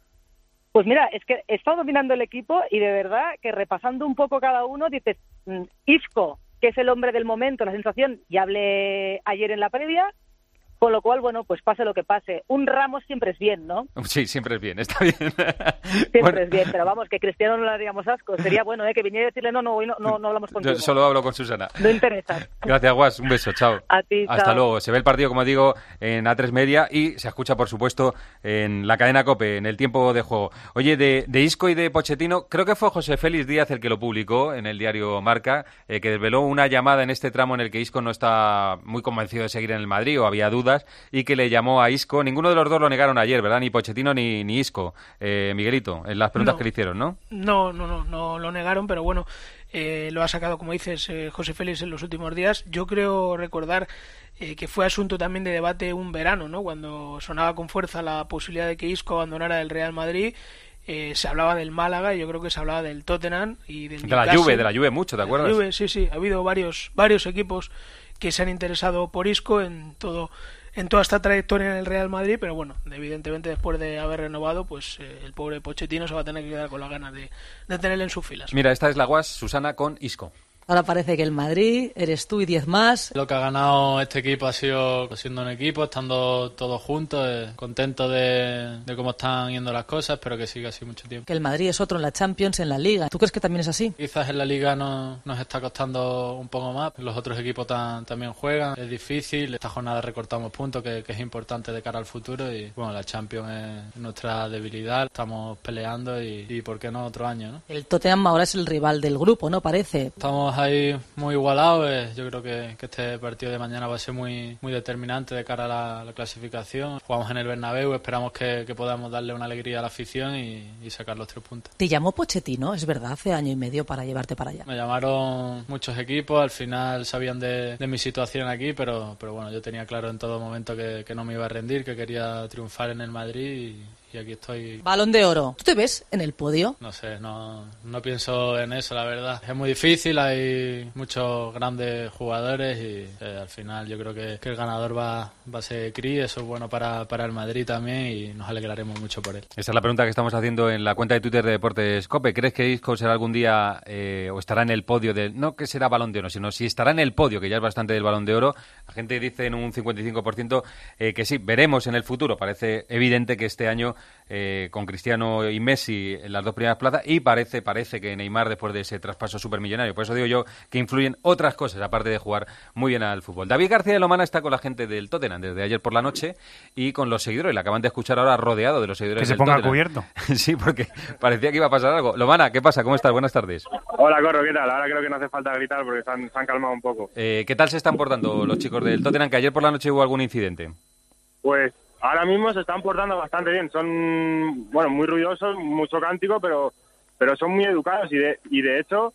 Pues mira, es que he estado dominando el equipo y de verdad que repasando un poco cada uno, dices, Isco, que es el hombre del momento, la sensación, ya hablé ayer en la previa, con lo cual, bueno, pues pase lo que pase. Un Ramos siempre es bien, ¿no? Sí, siempre es bien, está bien. Siempre es bien, pero vamos, que Cristiano no le haríamos asco. Sería bueno, que viniera a decirle, hoy no hablamos contigo. Yo solo hablo con Susana. No interesa. Gracias, Guas, un beso, chao. A ti, Hasta chao. luego. Se ve el partido, como digo, en A3 Media y se escucha, por supuesto, en la cadena COPE, en el tiempo de juego. Oye, de Isco y de Pochettino, creo que fue José Félix Díaz el que lo publicó en el diario Marca, que desveló una llamada en este tramo en el que Isco no está muy convencido de seguir en el Madrid o había dudas y que le llamó a Isco. Ninguno de los dos lo negaron ayer, ¿verdad? Ni Pochettino ni Isco. Miguelito, en las preguntas que le hicieron, ¿no? No lo negaron, pero bueno, lo ha sacado, como dices, José Félix en los últimos días. Yo creo recordar que fue asunto también de debate un verano, ¿no? Cuando sonaba con fuerza la posibilidad de que Isco abandonara el Real Madrid. Se hablaba del Málaga y yo creo que se hablaba del Tottenham y del Newcastle. De la Juve mucho, ¿te acuerdas? Juve, sí, ha habido varios equipos que se han interesado por Isco en toda esta trayectoria en el Real Madrid, pero bueno, evidentemente después de haber renovado, pues el pobre Pochettino se va a tener que quedar con las ganas de tenerle en sus filas. Mira, esta es la Guas, Susana, con Isco. Ahora parece que el Madrid eres tú y 10 más. Lo que ha ganado este equipo ha sido siendo un equipo, estando todos juntos, contento de cómo están yendo las cosas, espero que siga así mucho tiempo. Que el Madrid es otro en la Champions, en la Liga. ¿Tú crees que también es así? Quizás en la Liga nos está costando un poco más, los otros equipos también juegan, es difícil, esta jornada recortamos puntos que es importante de cara al futuro y bueno, la Champions es nuestra debilidad, estamos peleando y por qué no otro año, ¿no? El Tottenham ahora es el rival del grupo, ¿no? Parece. Estamos ahí muy igualados, yo creo que este partido de mañana va a ser muy determinante de cara a la clasificación. Jugamos en el Bernabéu, esperamos que podamos darle una alegría a la afición y sacar los 3 puntos. ¿Te llamó Pochettino, es verdad, hace año y medio para llevarte para allá? Me llamaron muchos equipos, al final sabían de mi situación aquí, pero bueno, yo tenía claro en todo momento que no me iba a rendir, que quería triunfar en el Madrid y aquí estoy. Balón de Oro. ¿Tú te ves en el podio? No sé, no pienso en eso, la verdad. Es muy difícil, hay muchos grandes jugadores y al final yo creo que el ganador va a ser Cris, eso es bueno para el Madrid también y nos alegraremos mucho por él. Esa es la pregunta que estamos haciendo en la cuenta de Twitter de Deportes COPE. ¿Crees que Isco será algún día o estará en el podio no que será Balón de Oro, sino si estará en el podio, que ya es bastante del Balón de Oro? La gente dice en un 55% que sí, veremos en el futuro. Parece evidente que este año con Cristiano y Messi en las 2 primeras plazas y parece que Neymar después de ese traspaso supermillonario. Por eso digo yo que influyen otras cosas aparte de jugar muy bien al fútbol. David García de Lomana está con la gente del Tottenham desde ayer por la noche y con los seguidores. Le acaban de escuchar ahora rodeado de los seguidores del Tottenham. Que se ponga cubierto. Sí, porque parecía que iba a pasar algo. Lomana, ¿qué pasa? ¿Cómo estás? Buenas tardes. Hola, Corro, ¿qué tal? Ahora creo que no hace falta gritar porque se han calmado un poco. ¿Qué tal se están portando los chicos del Tottenham? Que ayer por la noche hubo algún incidente. Pues ahora mismo se están portando bastante bien. Son, muy ruidosos, mucho cántico, pero son muy educados y de hecho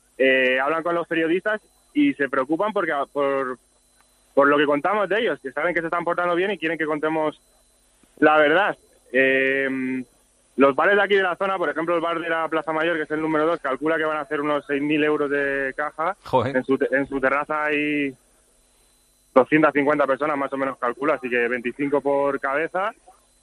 hablan con los periodistas y se preocupan porque por lo que contamos de ellos, que saben que se están portando bien y quieren que contemos la verdad. Los bares de aquí de la zona, por ejemplo el bar de la Plaza Mayor, que es el número 2, calcula que van a hacer unos 6.000 euros de caja. Joder. En su terraza 250 personas más o menos calculo, así que 25 por cabeza.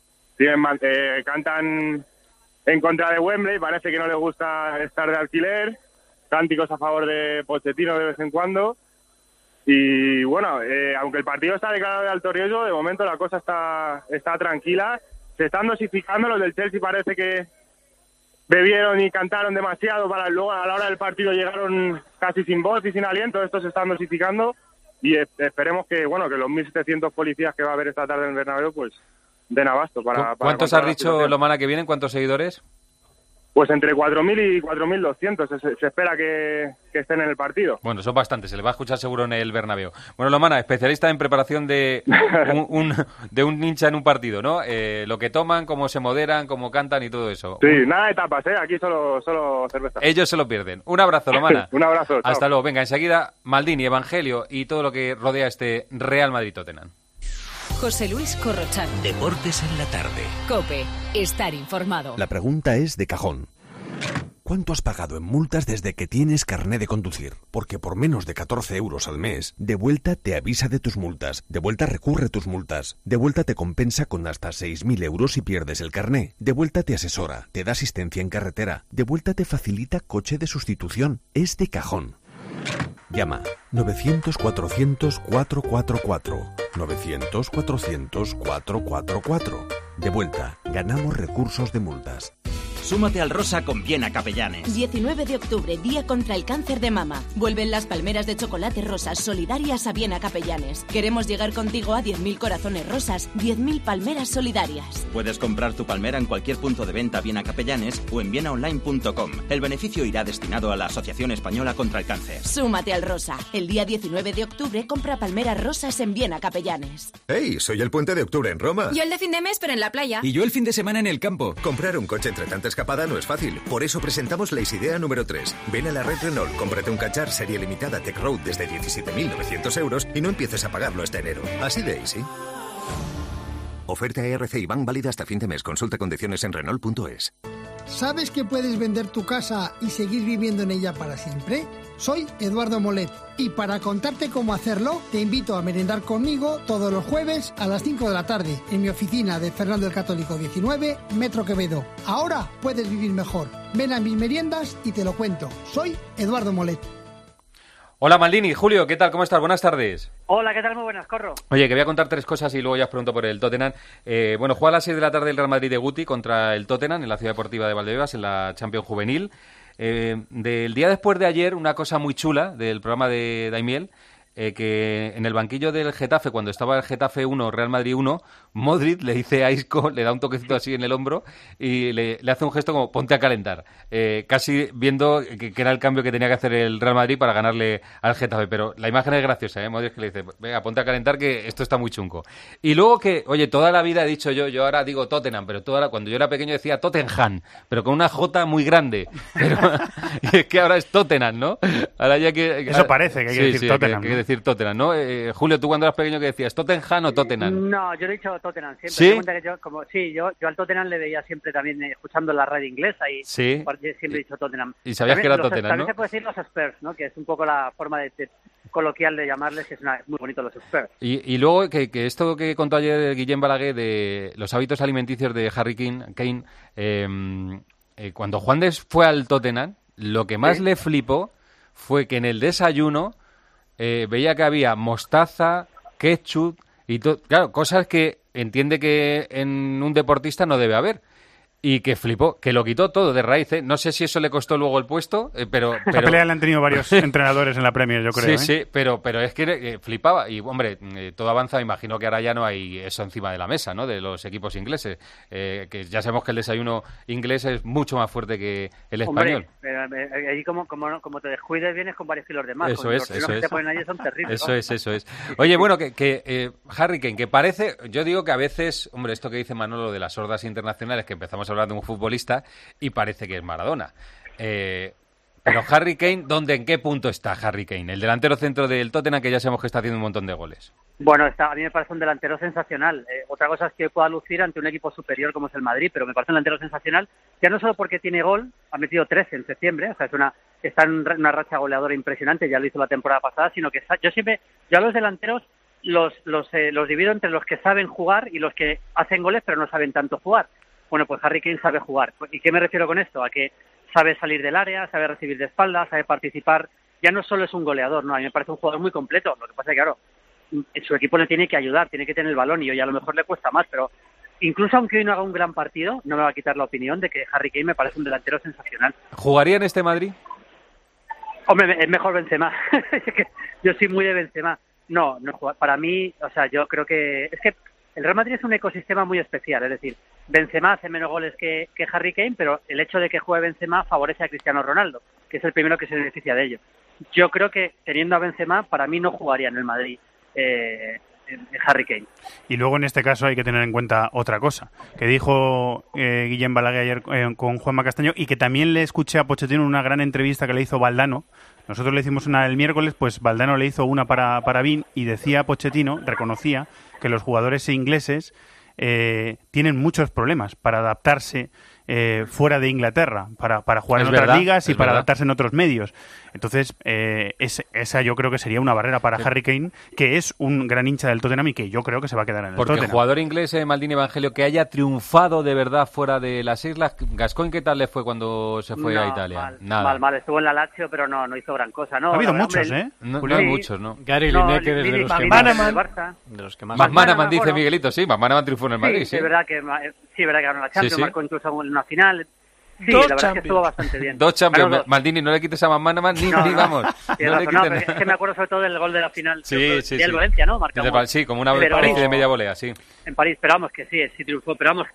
Cantan en contra de Wembley, parece que no les gusta estar de alquiler, cánticos a favor de Pochettino de vez en cuando. Y bueno, aunque el partido está declarado de alto riesgo, de momento la cosa está tranquila. Se están dosificando, los del Chelsea parece que bebieron y cantaron demasiado para luego a la hora del partido llegaron casi sin voz y sin aliento. Estos se están dosificando y esperemos que los 1.700 policías que va a haber esta tarde en el Bernabéu pues den abasto para ¿Cuántos has dicho, Lomana, que vienen? ¿Cuántos seguidores? Pues entre 4.000 y 4.200 se espera que estén en el partido. Bueno, son bastantes, se les va a escuchar seguro en el Bernabéu. Bueno, Lomana, especialista en preparación de un hincha en un partido, ¿no? Lo que toman, cómo se moderan, cómo cantan y todo eso. Sí, nada de tapas, aquí solo cerveza. Ellos se lo pierden. Un abrazo, Lomana. Un abrazo, chao. Hasta luego. Venga, enseguida, Maldini, Evangelio y todo lo que rodea este Real Madrid-Tottenham. José Luis Corrochano. Deportes en la tarde. COPE. Estar informado. La pregunta es de cajón. ¿Cuánto has pagado en multas desde que tienes carné de conducir? Porque por menos de 14 euros al mes, Devuelta te avisa de tus multas, Devuelta recurre tus multas, Devuelta te compensa con hasta 6.000 euros si pierdes el carné, Devuelta te asesora, te da asistencia en carretera, Devuelta te facilita coche de sustitución. Es de cajón. Llama 900-400-444. 900-400-444. Devuelta. Ganamos recursos de multas. Súmate al Rosa con Viena Capellanes. 19 de octubre, Día contra el Cáncer de Mama. Vuelven las palmeras de chocolate rosas solidarias a Viena Capellanes. Queremos llegar contigo a 10.000 corazones rosas, 10.000 palmeras solidarias. Puedes comprar tu palmera en cualquier punto de venta Viena Capellanes o en vienaonline.com. El beneficio irá destinado a la Asociación Española contra el Cáncer. Súmate al Rosa. El día 19 de octubre compra palmeras rosas en Viena Capellanes. ¡Hey! Soy el puente de octubre en Roma. Yo el de fin de mes, pero en la playa. Y yo el fin de semana en el campo. Comprar un coche entre tanta escapada no es fácil. Por eso presentamos la Isidea número 3. Ven a la red Renault, cómprate un Kadjar serie limitada Tech Road desde 17.900 euros y no empieces a pagarlo este enero. Así de easy. Oferta ERC y Bank válida hasta fin de mes. Consulta condiciones en Renault.es. ¿Sabes que puedes vender tu casa y seguir viviendo en ella para siempre? Soy Eduardo Molet y para contarte cómo hacerlo, te invito a merendar conmigo todos los jueves a las 5 de la tarde en mi oficina de Fernando el Católico 19, Metro Quevedo. Ahora puedes vivir mejor. Ven a mis meriendas y te lo cuento. Soy Eduardo Molet. Hola Maldini, Julio, ¿qué tal? ¿Cómo estás? Buenas tardes. Hola, ¿qué tal? Muy buenas, Corro. Oye, que voy a contar 3 cosas y luego ya os pregunto por el Tottenham. Juega a las 6 de la tarde el Real Madrid de Guti contra el Tottenham en la Ciudad Deportiva de Valdebebas en la Champions Juvenil. Del día después de ayer, una cosa muy chula del programa de Daimiel, que en el banquillo del Getafe, cuando estaba el Getafe 1, Real Madrid 1, Modric le dice a Isco, le da un toquecito así en el hombro y le hace un gesto como ponte a calentar, casi viendo que era el cambio que tenía que hacer el Real Madrid para ganarle al Getafe, pero la imagen es graciosa, Modric que le dice, venga, ponte a calentar que esto está muy chungo. Y luego que, oye, toda la vida he dicho yo ahora digo Tottenham, pero cuando yo era pequeño decía Tottenham, pero con una J muy grande, pero y es que ahora es Tottenham, ¿no? Ahora ya que eso parece que hay que decir Tottenham, que decir Tottenham, ¿no? Julio, tú cuando eras pequeño, ¿qué decías? ¿Tottenham o Tottenham? No, yo he dicho Tottenham siempre. ¿Sí? Yo al Tottenham le veía siempre también escuchando la radio inglesa y ¿sí? Siempre he dicho Tottenham. Y sabías también, que era Tottenham, también ¿no? se puede decir los Spurs, ¿no? Que es un poco la forma coloquial de llamarles, que es muy bonito los Spurs. Y luego que esto que contó ayer Guillem Balaguer de los hábitos alimenticios de Harry Kane, cuando Juan de fue al Tottenham, lo que más le flipó fue que en el desayuno veía que había mostaza, ketchup y todo, claro, cosas que entiende que en un deportista no debe haber. Y que flipó, que lo quitó todo de raíz, ¿eh? No sé si eso le costó luego el puesto, pero... Esa pelea la han tenido varios entrenadores en la Premier, yo creo. Sí, pero es que flipaba. Y, hombre, todo avanza, imagino que ahora ya no hay eso encima de la mesa, ¿no? De los equipos ingleses. Que ya sabemos que el desayuno inglés es mucho más fuerte que el español. Pero ahí como te descuides vienes con varios kilos de más. Eso es. Los que te ponen ahí son terribles. Eso es. Oye, bueno, que Harry Kane, que parece... Yo digo que a veces, hombre, esto que dice Manolo de las hordas internacionales, que empezamos a hablar de un futbolista y parece que es Maradona. Pero Harry Kane, ¿en qué punto está Harry Kane? El delantero centro del Tottenham, que ya sabemos que está haciendo un montón de goles. Bueno, a mí me parece un delantero sensacional. Otra cosa es que pueda lucir ante un equipo superior como es el Madrid, pero me parece un delantero sensacional, ya no solo porque tiene gol, ha metido 13 en septiembre, o sea, está en una racha goleadora impresionante, ya lo hizo la temporada pasada, sino que yo a los delanteros los divido entre los que saben jugar y los que hacen goles pero no saben tanto jugar. Bueno, pues Harry Kane sabe jugar. ¿Y qué me refiero con esto? A que sabe salir del área, sabe recibir de espaldas, sabe participar. Ya no solo es un goleador, no, a mí me parece un jugador muy completo. Lo que pasa es que, claro, su equipo le tiene que ayudar, tiene que tener el balón y hoy a lo mejor le cuesta más, pero incluso aunque hoy no haga un gran partido, no me va a quitar la opinión de que Harry Kane me parece un delantero sensacional. ¿Jugaría en este Madrid? Hombre, es mejor Benzema. Yo soy muy de Benzema. No, para mí, o sea, yo creo que... Es que el Real Madrid es un ecosistema muy especial, es decir, Benzema hace menos goles que Harry Kane, pero el hecho de que juegue Benzema favorece a Cristiano Ronaldo, que es el primero que se beneficia de ello. Yo creo que teniendo a Benzema, para mí no jugaría en el Madrid Harry Kane. Y luego en este caso hay que tener en cuenta otra cosa, que dijo Guillem Balaguer ayer con Juanma Castaño, y que también le escuché a Pochettino en una gran entrevista que le hizo Valdano. Nosotros le hicimos una el miércoles, pues Valdano le hizo una para Bein, y decía Pochettino, reconocía que los jugadores ingleses tienen muchos problemas para adaptarse fuera de Inglaterra, para jugar en otras ligas y para adaptarse en otros medios. Entonces, esa yo creo que sería una barrera para Harry Kane, que es un gran hincha del Tottenham y que yo creo que se va a quedar en el Tottenham. Porque el jugador inglés, Maldini Evangelio, que haya triunfado de verdad fuera de las islas. Gascoigne, ¿qué tal le fue cuando se fue a Italia? Mal. Estuvo en la Lazio, pero no hizo gran cosa. No, ha habido muchos, ¿eh? No hay muchos, ¿no? Gary Lineker es de los que más... McManaman, dice Miguelito, sí, McManaman triunfó en el Madrid, sí. Es verdad que ganó la Champions, marcó incluso en una final. Sí, Dos la verdad Champions. es que estuvo bastante bien. Dos Champions. Maldini, no le quites a McManaman ni vamos. Es que me acuerdo sobre todo del gol de la final. Sí. El Valencia, ¿no? Sí, como una especie de media volea, sí. En París, pero vamos, que sí triunfó. Pero vamos,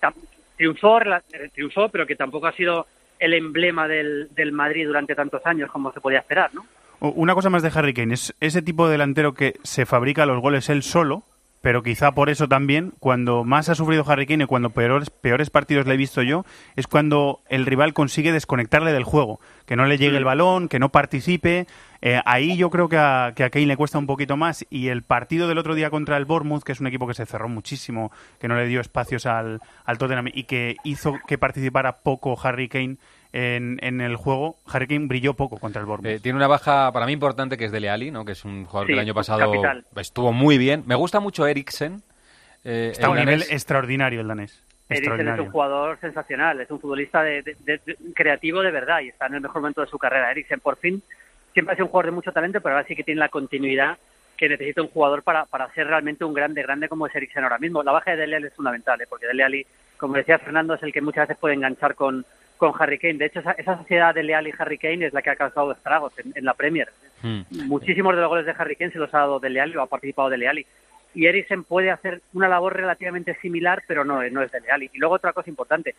triunfó, pero que tampoco ha sido el emblema del Madrid durante tantos años como se podía esperar, ¿no? Una cosa más de Harry Kane, es ese tipo de delantero que se fabrica los goles él solo, pero quizá por eso también, cuando más ha sufrido Harry Kane y cuando peores partidos le he visto yo, es cuando el rival consigue desconectarle del juego, que no le llegue el balón, que no participe. Ahí yo creo que a Kane le cuesta un poquito más, y el partido del otro día contra el Bournemouth, que es un equipo que se cerró muchísimo, que no le dio espacios al Tottenham y que hizo que participara poco Harry Kane en el juego, Harry Kane brilló poco contra el Bournemouth. Tiene una baja para mí importante, que es Dele Alli, ¿no? Que es un jugador que el año pasado estuvo muy bien. Me gusta mucho Eriksen. Está a un nivel extraordinario el danés. Eriksen es un jugador sensacional, es un futbolista de creativo de verdad y está en el mejor momento de su carrera. Eriksen, por fin, siempre ha sido un jugador de mucho talento, pero ahora sí que tiene la continuidad que necesita un jugador para ser realmente un grande como es Eriksen ahora mismo. La baja de Dele Alli es fundamental, porque Dele Alli, como decía Fernando, es el que muchas veces puede enganchar con Harry Kane. De hecho, esa sociedad de Dele Alli y Harry Kane es la que ha causado estragos en la Premier. Muchísimos de los goles de Harry Kane se los ha dado Dele Alli o ha participado Dele Alli. Y Eriksen puede hacer una labor relativamente similar, pero no es Dele Alli. Y luego otra cosa importante,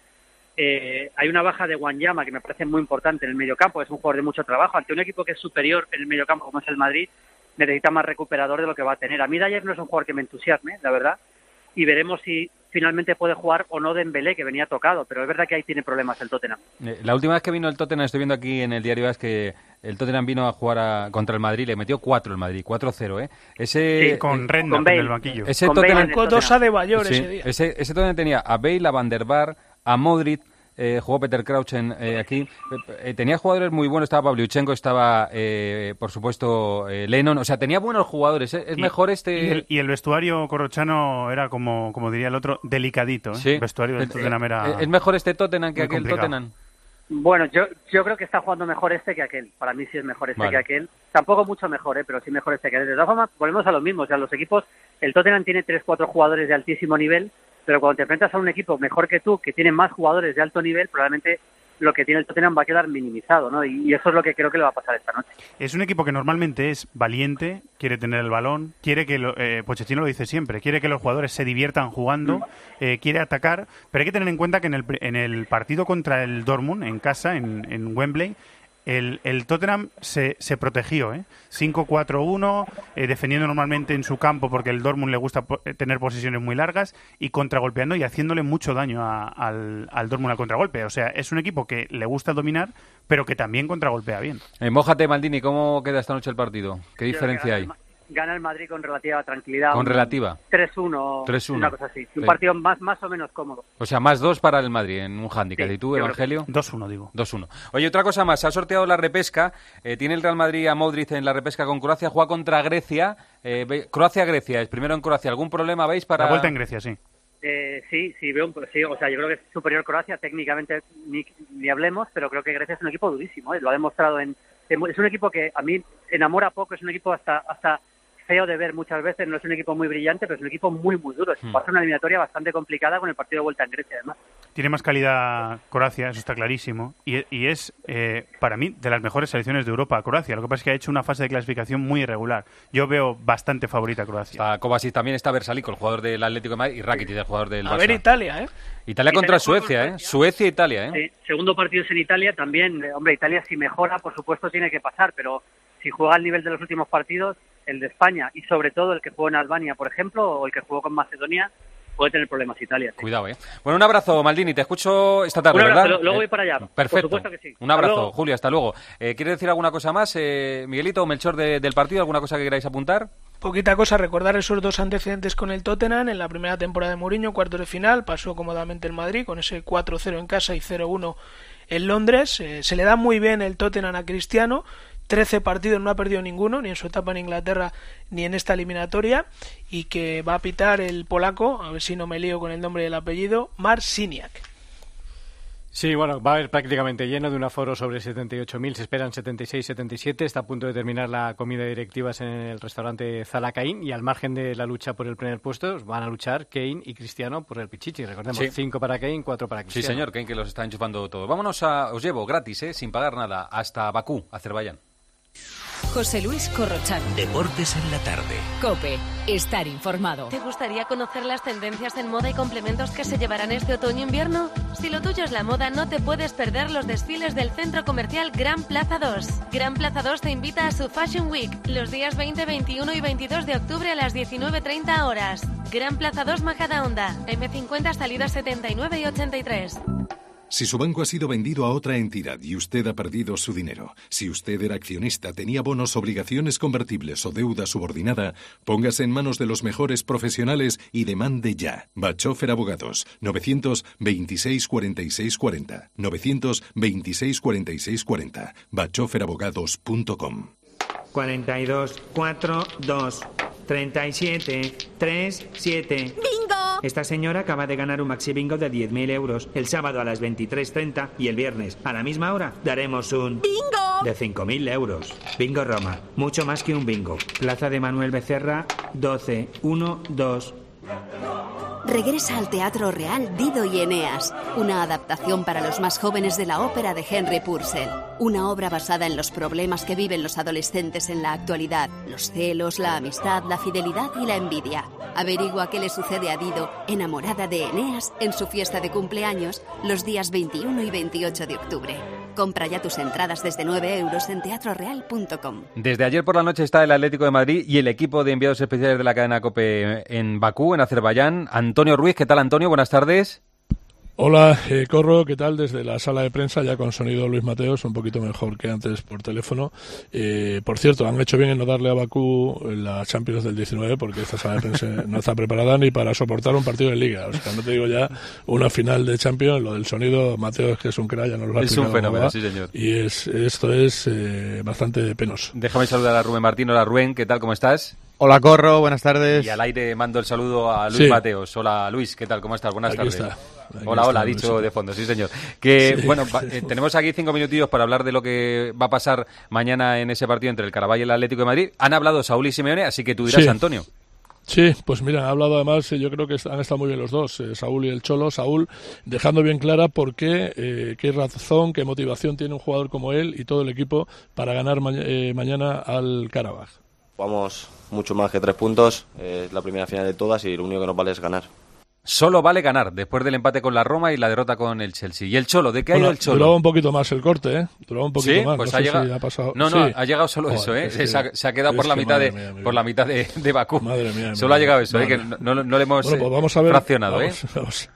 hay una baja de Wanyama que me parece muy importante en el mediocampo. Es un jugador de mucho trabajo. Ante un equipo que es superior en el mediocampo como es el Madrid, necesita más recuperador de lo que va a tener. A mí Dyer no es un jugador que me entusiasme, la verdad, y veremos si finalmente puede jugar o no Dembélé, que venía tocado, pero es verdad que ahí tiene problemas el Tottenham. La última vez que vino el Tottenham, estoy viendo aquí en el diario, es que el Tottenham vino a jugar contra el Madrid, le metió 4 el Madrid, 4-0, Ese con Renda en el banquillo. Ese Tottenham, con dos Adebayor ese día. Ese Tottenham tenía a Bale, a Van der Vaart, a Modric, jugó Peter Crouch aquí. Tenía jugadores muy buenos, estaba Pavlyuchenko, estaba, por supuesto, Lennon. O sea, tenía buenos jugadores. Es mejor Y el vestuario corrochano era, como diría el otro, delicadito. Sí. El vestuario del Tottenham era... ¿Es mejor este Tottenham que aquel complicado. Tottenham? Bueno, yo creo que está jugando mejor este que aquel. Para mí sí es mejor este que aquel. Tampoco mucho mejor, pero sí mejor este que aquel. De todas formas, volvemos a lo mismo. O sea, los equipos, el Tottenham tiene 3-4 jugadores de altísimo nivel, pero cuando te enfrentas a un equipo mejor que tú, que tiene más jugadores de alto nivel, probablemente lo que tiene el Tottenham va a quedar minimizado, ¿no? Y eso es lo que creo que le va a pasar esta noche. Es un equipo que normalmente es valiente, quiere tener el balón, quiere que Pochettino lo dice siempre, quiere que los jugadores se diviertan jugando, quiere atacar, pero hay que tener en cuenta que en el partido contra el Dortmund, en casa, en Wembley, el Tottenham se protegió, 5-4-1, defendiendo normalmente en su campo porque el Dortmund le gusta tener posesiones muy largas y contragolpeando y haciéndole mucho daño al Dortmund al contragolpe. O sea, es un equipo que le gusta dominar, pero que también contragolpea bien. Mójate, Maldini, ¿cómo queda esta noche el partido? ¿Qué diferencia hay? gana el Madrid con relativa tranquilidad. ¿Con relativa? 3-1, una cosa así. Un partido más o menos cómodo. O sea, +2 para el Madrid en un hándicap. Sí, ¿Y tú, Evangelio? 2-1, digo. 2-1. Oye, otra cosa más. Se ha sorteado la repesca. Tiene el Real Madrid a Modric en la repesca con Croacia. Juega contra Grecia. Croacia-Grecia. Es primero en Croacia. ¿Algún problema veis para...? La vuelta en Grecia, sí. Sí, veo sí, o sea, yo creo que es superior Croacia, técnicamente ni hablemos, pero creo que Grecia es un equipo durísimo, lo ha demostrado es un equipo que a mí enamora poco, es un equipo hasta feo de ver muchas veces, no es un equipo muy brillante, pero es un equipo muy duro, va a ser una eliminatoria bastante complicada con el partido de vuelta en Grecia, además. Tiene más calidad Croacia, eso está clarísimo, y es, para mí, de las mejores selecciones de Europa, Croacia. Lo que pasa es que ha hecho una fase de clasificación muy irregular. Yo veo bastante favorita a Croacia. Está Kovacic, también está Versalico, el jugador del Atlético de Madrid, y Rakitic, el jugador del Barça. A ver Italia, Italia contra Suecia, Suecia e Italia, Sí, segundo partido es en Italia, también, hombre, Italia si mejora, por supuesto, tiene que pasar, pero si juega al nivel de los últimos partidos, el de España, y sobre todo el que jugó en Albania, por ejemplo, o el que jugó con Macedonia, puede tener problemas Italia. Sí. Cuidado, Bueno, un abrazo, Maldini. Te escucho esta tarde, un abrazo, ¿verdad? Luego voy para allá. Perfecto. Por supuesto que sí. Un abrazo, hasta luego. Julio. Hasta luego. ¿Quieres decir alguna cosa más, Miguelito o Melchor, del partido? ¿Alguna cosa que queráis apuntar? Poquita cosa, recordar esos dos antecedentes con el Tottenham. En la primera temporada de Mourinho, cuartos de final, pasó cómodamente el Madrid con ese 4-0 en casa y 0-1 en Londres. Se le da muy bien el Tottenham a Cristiano. 13 partidos, no ha perdido ninguno, ni en su etapa en Inglaterra ni en esta eliminatoria, y que va a pitar el polaco, a ver si no me lío con el nombre y el apellido, Marciniak. Sí, bueno, va a haber prácticamente lleno, de un aforo sobre 78.000, se esperan 76-77, está a punto de terminar la comida de directivas en el restaurante Zala Caín, y al margen de la lucha por el primer puesto van a luchar Kane y Cristiano por el Pichichi. Recordemos, 5 para Kane, 4 para Cristiano. Sí, señor, Kane, que los está enchufando todo. Vámonos os llevo gratis, sin pagar nada, hasta Bakú, Azerbaiyán. José Luis Corrochano. Deportes en la tarde. COPE. Estar informado. ¿Te gustaría conocer las tendencias en moda y complementos que se llevarán este otoño-invierno? Si lo tuyo es la moda, no te puedes perder los desfiles del centro comercial Gran Plaza 2. Gran Plaza 2 te invita a su Fashion Week los días 20, 21 y 22 de octubre a las 19:30 horas. Gran Plaza 2 Majadahonda, M50 salidas 79 y 83. Si su banco ha sido vendido a otra entidad y usted ha perdido su dinero, si usted era accionista, tenía bonos, obligaciones convertibles o deuda subordinada, póngase en manos de los mejores profesionales y demande ya. Bachofer Abogados, 926 46 40, 926 46 40, bachoferabogados.com. 42, 4, 2, 37, 3, 7. ¡Bingo! Esta señora acaba de ganar un maxi bingo de 10.000 euros. El sábado a las 23:30 y el viernes a la misma hora daremos un ¡bingo! De 5.000 euros. Bingo Roma, mucho más que un bingo. Plaza de Manuel Becerra, 12, 1, 2. Regresa al Teatro Real Dido y Eneas, una adaptación para los más jóvenes de la ópera de Henry Purcell. Una obra basada en los problemas que viven los adolescentes en la actualidad, los celos, la amistad, la fidelidad y la envidia. Averigua qué le sucede a Dido, enamorada de Eneas, en su fiesta de cumpleaños, los días 21 y 28 de octubre. Compra ya tus entradas desde 9 euros en teatroreal.com. Desde ayer por la noche está el Atlético de Madrid y el equipo de enviados especiales de la cadena COPE en Bakú, en Azerbaiyán. Antonio Ruiz, ¿qué tal, Antonio? Buenas tardes. Hola, Corro, ¿qué tal? Desde la sala de prensa, ya con sonido Luis Mateos, un poquito mejor que antes por teléfono. Por cierto, han hecho bien en no darle a Bakú la Champions del 19, porque esta sala de prensa no está preparada ni para soportar un partido de Liga. O sea, no te digo ya una final de Champions, lo del sonido, Mateos, que es un crack, ya nos lo ha explicado. Es un fenómeno, sí, señor. Y esto es bastante penoso. Déjame saludar a Rubén Martín. Hola, Rubén, ¿qué tal? ¿Cómo estás? Hola, Corro, buenas tardes. Y al aire mando el saludo a Luis Mateos. Hola, Luis, ¿qué tal? ¿Cómo estás? Buenas tardes. Hola, ha dicho de fondo, sí, señor. Bueno, tenemos aquí 5 minutillos para hablar de lo que va a pasar mañana en ese partido entre el Carabao y el Atlético de Madrid. Han hablado Saúl y Simeone, así que tú dirás, Antonio. Sí, pues mira, han hablado además, yo creo que han estado muy bien los dos, Saúl y el Cholo. Saúl dejando bien clara por qué, qué razón, qué motivación tiene un jugador como él y todo el equipo para ganar mañana al Carabao. Vamos mucho más que 3 puntos, es la primera final de todas y lo único que nos vale es ganar. Solo vale ganar, después del empate con la Roma y la derrota con el Chelsea. ¿Y el Cholo? ¿De qué ha ido el Cholo? Duraba un poquito más el corte, ¿eh? Duraba un poquito más. Pues no ha sé llegado... si ha pasado... No, ha llegado solo eso, ¿eh? Se ha quedado por la mitad por la mitad de Bakú. Madre mía. Solo ha llegado eso, que no le hemos fraccionado,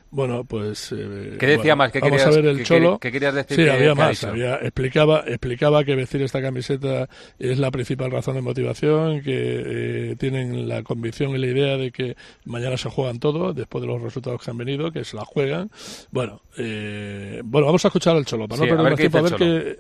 Bueno, pues... ¿Qué decía más? ¿Qué vamos querías, a ver el Cholo. ¿Qué querías decir? Sí, había más. Explicaba que vestir esta camiseta es la principal razón de motivación, que tienen la convicción y la idea de que mañana se juegan todo, después de los resultados que han venido, que se la juegan. Bueno, vamos a escuchar al Cholo, para no perder más tiempo,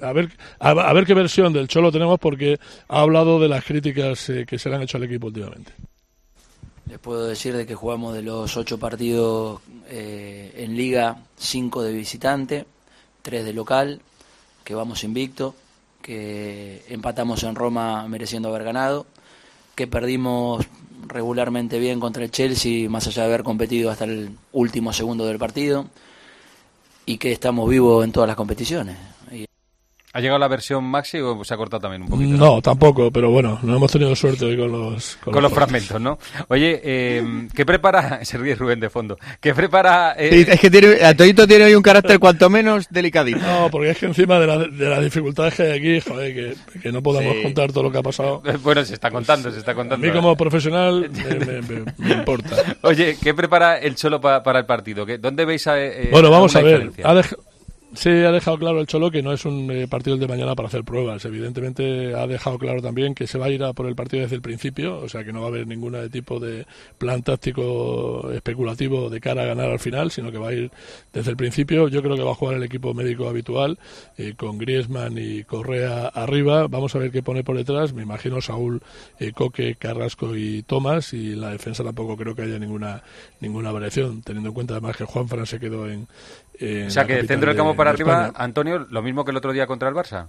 a ver qué versión del Cholo tenemos, porque ha hablado de las críticas que se le han hecho al equipo últimamente. Les puedo decir de que jugamos de los 8 partidos en Liga, 5 de visitante, 3 de local, que vamos invicto, que empatamos en Roma mereciendo haber ganado, que perdimos regularmente bien contra el Chelsea, más allá de haber competido hasta el último segundo del partido, y que estamos vivos en todas las competiciones. ¿Ha llegado la versión Maxi o se ha cortado también un poquito? No, tampoco, pero bueno, no hemos tenido suerte hoy con los fragmentos, ¿no? Oye, ¿qué prepara? Se ríe Rubén de fondo. ¿Qué prepara? Es que Antoñito tiene hoy un carácter cuanto menos delicadito. No, porque es que encima de las dificultades que hay aquí, joder, que no podamos contar todo lo que ha pasado. Bueno, se está contando. A mí como profesional me importa. Oye, ¿qué prepara el Cholo para el partido? ¿Dónde veis bueno, vamos a ver. Sí, ha dejado claro el Cholo que no es un partido el de mañana para hacer pruebas. Evidentemente ha dejado claro también que se va a ir a por el partido desde el principio, o sea que no va a haber ningún tipo de plan táctico especulativo de cara a ganar al final, sino que va a ir desde el principio. Yo creo que va a jugar el equipo médico habitual, con Griezmann y Correa arriba. Vamos a ver qué pone por detrás. Me imagino Saúl, Coque, Carrasco y Tomás, y en la defensa tampoco creo que haya ninguna variación, teniendo en cuenta además que Juanfran se quedó en o sea que centro del campo para arriba, España. Antonio, lo mismo que el otro día contra el Barça.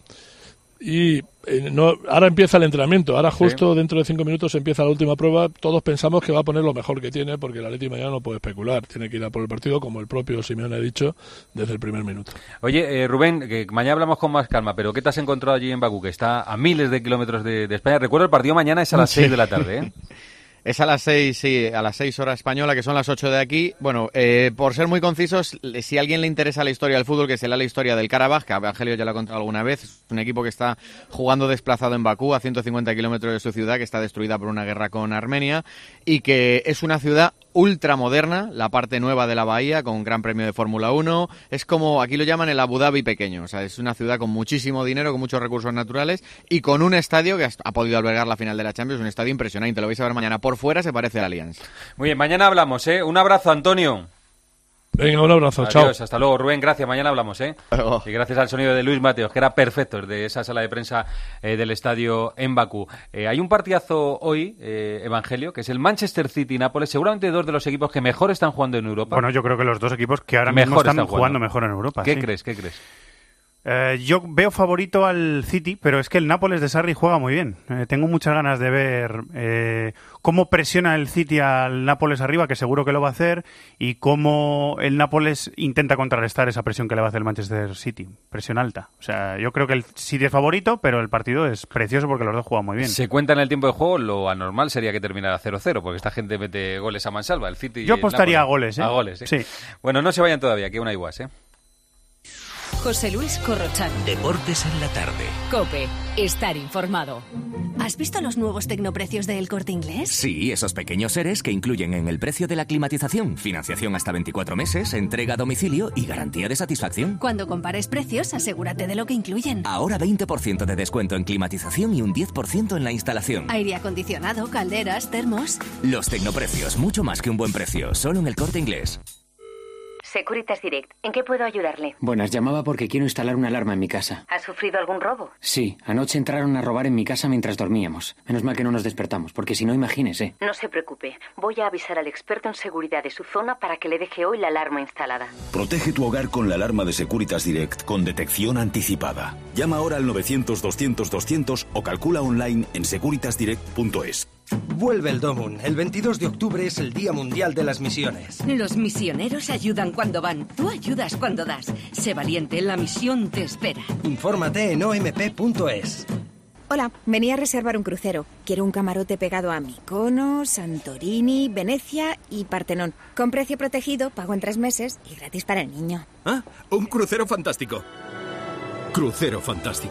Y ahora empieza el entrenamiento, ahora justo dentro de 5 minutos empieza la última prueba. Todos pensamos que va a poner lo mejor que tiene, porque el Atleti mañana no puede especular, tiene que ir a por el partido, como el propio Simeone ha dicho desde el primer minuto. Oye, Rubén, que mañana hablamos con más calma, pero ¿qué te has encontrado allí en Bakú, que está a miles de kilómetros de España? Recuerdo, el partido mañana es a las 6 de la tarde, ¿eh? Es a las 6, sí, a las 6 hora española, que son las 8 de aquí. Bueno, por ser muy concisos, si a alguien le interesa la historia del fútbol, que se lea la historia del Karabaj, que Evangelio ya lo ha contado alguna vez. Es un equipo que está jugando desplazado en Bakú, a 150 kilómetros de su ciudad, que está destruida por una guerra con Armenia, y que es una ciudad ultramoderna, la parte nueva de la bahía, con un gran premio de Fórmula 1. Es como, aquí lo llaman el Abu Dhabi pequeño, o sea, es una ciudad con muchísimo dinero, con muchos recursos naturales, y con un estadio que ha podido albergar la final de la Champions, un estadio impresionante, lo vais a ver mañana. Por fuera se parece al Allianz. Muy bien, mañana hablamos, ¿eh? Un abrazo, Antonio. Venga, un abrazo, adiós, chao. Hasta luego, Rubén, gracias, mañana hablamos, ¿eh? Y gracias al sonido de Luis Mateos, que era perfecto, de esa sala de prensa del estadio en Bakú. Hay un partidazo hoy, Evangelio, que es el Manchester City-Nápoles, seguramente dos de los equipos que mejor están jugando en Europa. Bueno, yo creo que los dos equipos que ahora mismo están jugando mejor en Europa. ¿Qué crees? Yo veo favorito al City, pero es que el Nápoles de Sarri juega muy bien. Tengo muchas ganas de ver cómo presiona el City al Nápoles arriba, que seguro que lo va a hacer, y cómo el Nápoles intenta contrarrestar esa presión que le va a hacer el Manchester City. Presión alta. O sea, yo creo que el City es favorito, pero el partido es precioso porque los dos juegan muy bien. Se cuenta en el tiempo de juego, lo anormal sería que terminara 0-0, porque esta gente mete goles a mansalva. El City yo apostaría a goles, ¿eh? A goles, ¿eh? Sí. Bueno, no se vayan todavía, aquí una iguas, ¿eh? José Luis Corrochano. Deportes en la tarde. COPE. Estar informado. ¿Has visto los nuevos tecnoprecios de El Corte Inglés? Sí, esos pequeños seres que incluyen en el precio de la climatización, financiación hasta 24 meses, entrega a domicilio y garantía de satisfacción. Cuando compares precios, asegúrate de lo que incluyen. Ahora 20% de descuento en climatización y un 10% en la instalación. Aire acondicionado, calderas, termos. Los tecnoprecios, mucho más que un buen precio, solo en El Corte Inglés. Securitas Direct, ¿en qué puedo ayudarle? Buenas, llamaba porque quiero instalar una alarma en mi casa. ¿Ha sufrido algún robo? Sí, anoche entraron a robar en mi casa mientras dormíamos. Menos mal que no nos despertamos, porque si no, imagínese. No se preocupe, voy a avisar al experto en seguridad de su zona para que le deje hoy la alarma instalada. Protege tu hogar con la alarma de Securitas Direct con detección anticipada. Llama ahora al 900-200-200 o calcula online en securitasdirect.es. Vuelve el Domun. El 22 de octubre es el Día Mundial de las Misiones. Los misioneros ayudan cuando van. Tú ayudas cuando das. Sé valiente, la misión te espera. Infórmate en omp.es. Hola, venía a reservar un crucero. Quiero un camarote pegado a Mykonos, Santorini, Venecia y Partenón. Con precio protegido, pago en 3 meses y gratis para el niño. Ah, un crucero fantástico. Crucero fantástico.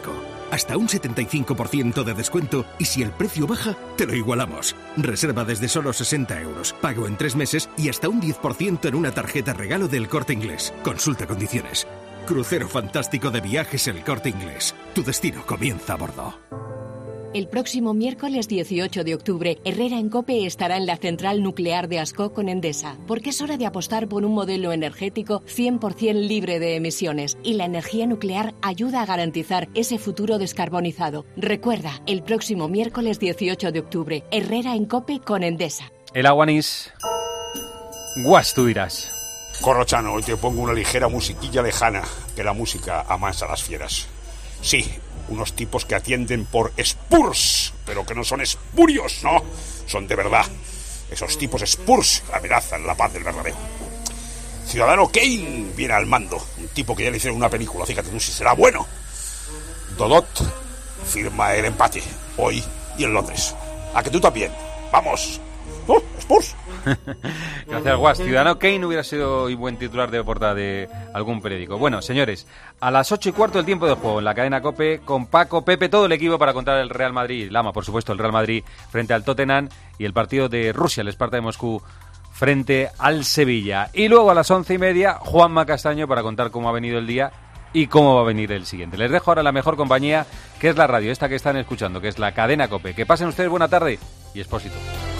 hasta un 75% de descuento y si el precio baja, te lo igualamos. Reserva desde solo 60 euros, pago en 3 meses y hasta un 10% en una tarjeta regalo del Corte Inglés. Consulta condiciones. Crucero fantástico de viajes El Corte Inglés. Tu destino comienza a bordo. El próximo miércoles 18 de octubre, Herrera en COPE estará en la central nuclear de Ascó con Endesa, porque es hora de apostar por un modelo energético 100% libre de emisiones, y la energía nuclear ayuda a garantizar ese futuro descarbonizado. Recuerda, el próximo miércoles 18 de octubre, Herrera en COPE con Endesa. El Aguanís. Guas, tú dirás. Corrochano, hoy te pongo una ligera musiquilla lejana, que la música amansa a las fieras. Sí, unos tipos que atienden por Spurs, pero que no son espurios, no, son de verdad. Esos tipos Spurs amenazan la paz del Bernabéu. Ciudadano Kane viene al mando, un tipo que ya le hicieron una película, fíjate tú si será bueno. Dodot firma el empate, hoy y en Londres. ¿A que tú también? ¡Vamos! ¡Spurs! Gracias, Guas. Ciudadano Kane hubiera sido un buen titular de portada de algún periódico. Bueno, señores, a las 8:15 el tiempo de juego en la cadena COPE con Paco, Pepe, todo el equipo para contar el Real Madrid, Lama, por supuesto, el Real Madrid frente al Tottenham y el partido de Rusia, el Sparta de Moscú frente al Sevilla. Y luego a las 11:30, Juanma Castaño para contar cómo ha venido el día y cómo va a venir el siguiente. Les dejo ahora la mejor compañía, que es la radio, esta que están escuchando, que es la cadena COPE. Que pasen ustedes buena tarde y Expósito.